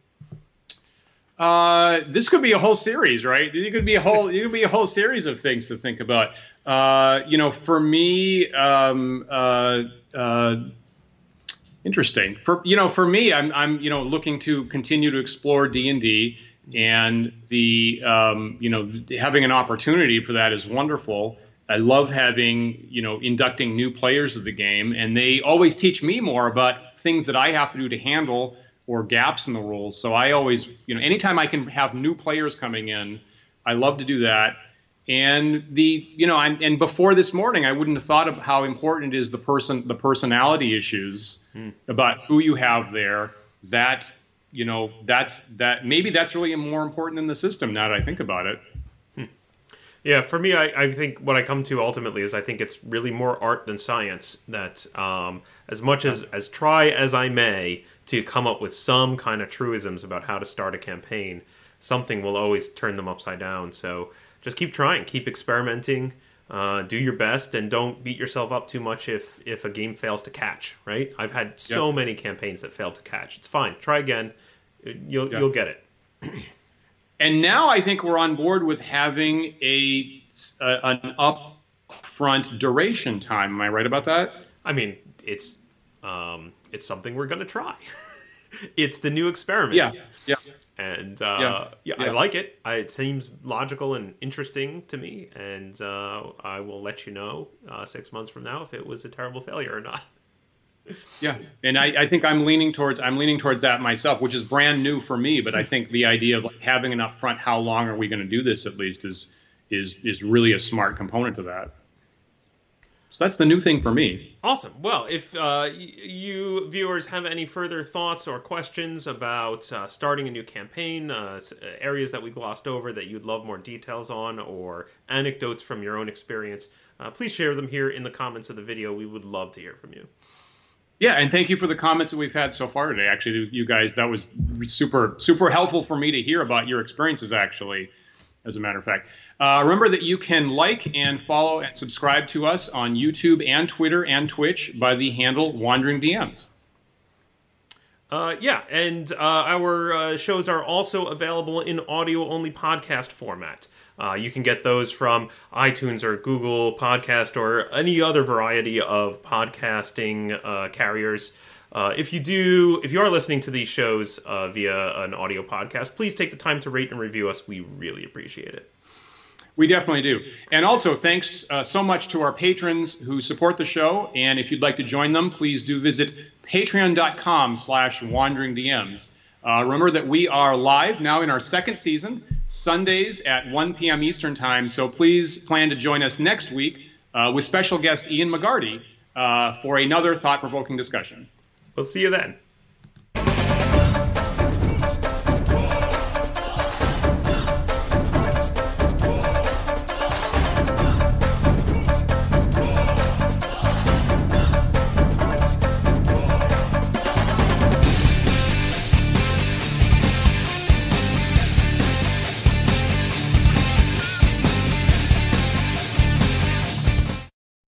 Uh, this could be a whole series, right? It could be a whole. It could be a whole series of things to think about. Uh, you know, for me, um, uh, uh, interesting. For you know, for me, I'm I'm you know looking to continue to explore D and D, and the um, you know having an opportunity for that is wonderful. I love having you know inducting new players of the game, and they always teach me more about things that I have to do to handle or gaps in the rules. So I always, you know, anytime I can have new players coming in, I love to do that. And the, you know, I'm, and before this morning, I wouldn't have thought of how important it is the person, the personality issues hmm. about who you have there. That, you know, that's that maybe that's really more important than the system now that I think about it. Hmm. Yeah, for me, I, I think what I come to ultimately is I think it's really more art than science. That um, as much as as try as I may to come up with some kind of truisms about how to start a campaign, something will always turn them upside down. So just keep trying, keep experimenting, uh, do your best, and don't beat yourself up too much if if a game fails to catch, right? I've had so yep. many campaigns that failed to catch. It's fine. Try again. You'll yep. you'll get it. And now I think we're on board with having a, a an upfront duration time. Am I right about that? I mean, it's um, it's something we're going to try. It's the new experiment. Yeah, yeah. And uh, yeah. Yeah, yeah, I like it. I, it seems logical and interesting to me, and uh, I will let you know uh, six months from now if it was a terrible failure or not. Yeah, and I, I think I'm leaning towards I'm leaning towards that myself, which is brand new for me. But I think the idea of like having an upfront, how long are we going to do this at least, is is is really a smart component to that. So that's the new thing for me. Awesome. Well, if uh, you viewers have any further thoughts or questions about uh, starting a new campaign, uh, areas that we glossed over that you'd love more details on, or anecdotes from your own experience, uh, please share them here in the comments of the video. We would love to hear from you. Yeah, and thank you for the comments that we've had so far today. Actually, you guys, that was super, super helpful for me to hear about your experiences, actually, as a matter of fact. Uh, remember that you can like and follow and subscribe to us on YouTube and Twitter and Twitch by the handle Wandering D Ms. Uh, yeah, and uh, our uh, shows are also available in audio-only podcast format. Uh, you can get those from iTunes or Google Podcast or any other variety of podcasting uh, carriers. Uh, if you do, if you are listening to these shows uh, via an audio podcast, please take the time to rate and review us. We really appreciate it. We definitely do. And also, thanks uh, so much to our patrons who support the show. And if you'd like to join them, please do visit patreon.com slash wanderingdms. Uh, remember that we are live now in our second season, Sundays at one p.m. Eastern Time. So please plan to join us next week uh, with special guest Ian McGarty uh, for another thought-provoking discussion. We'll see you then.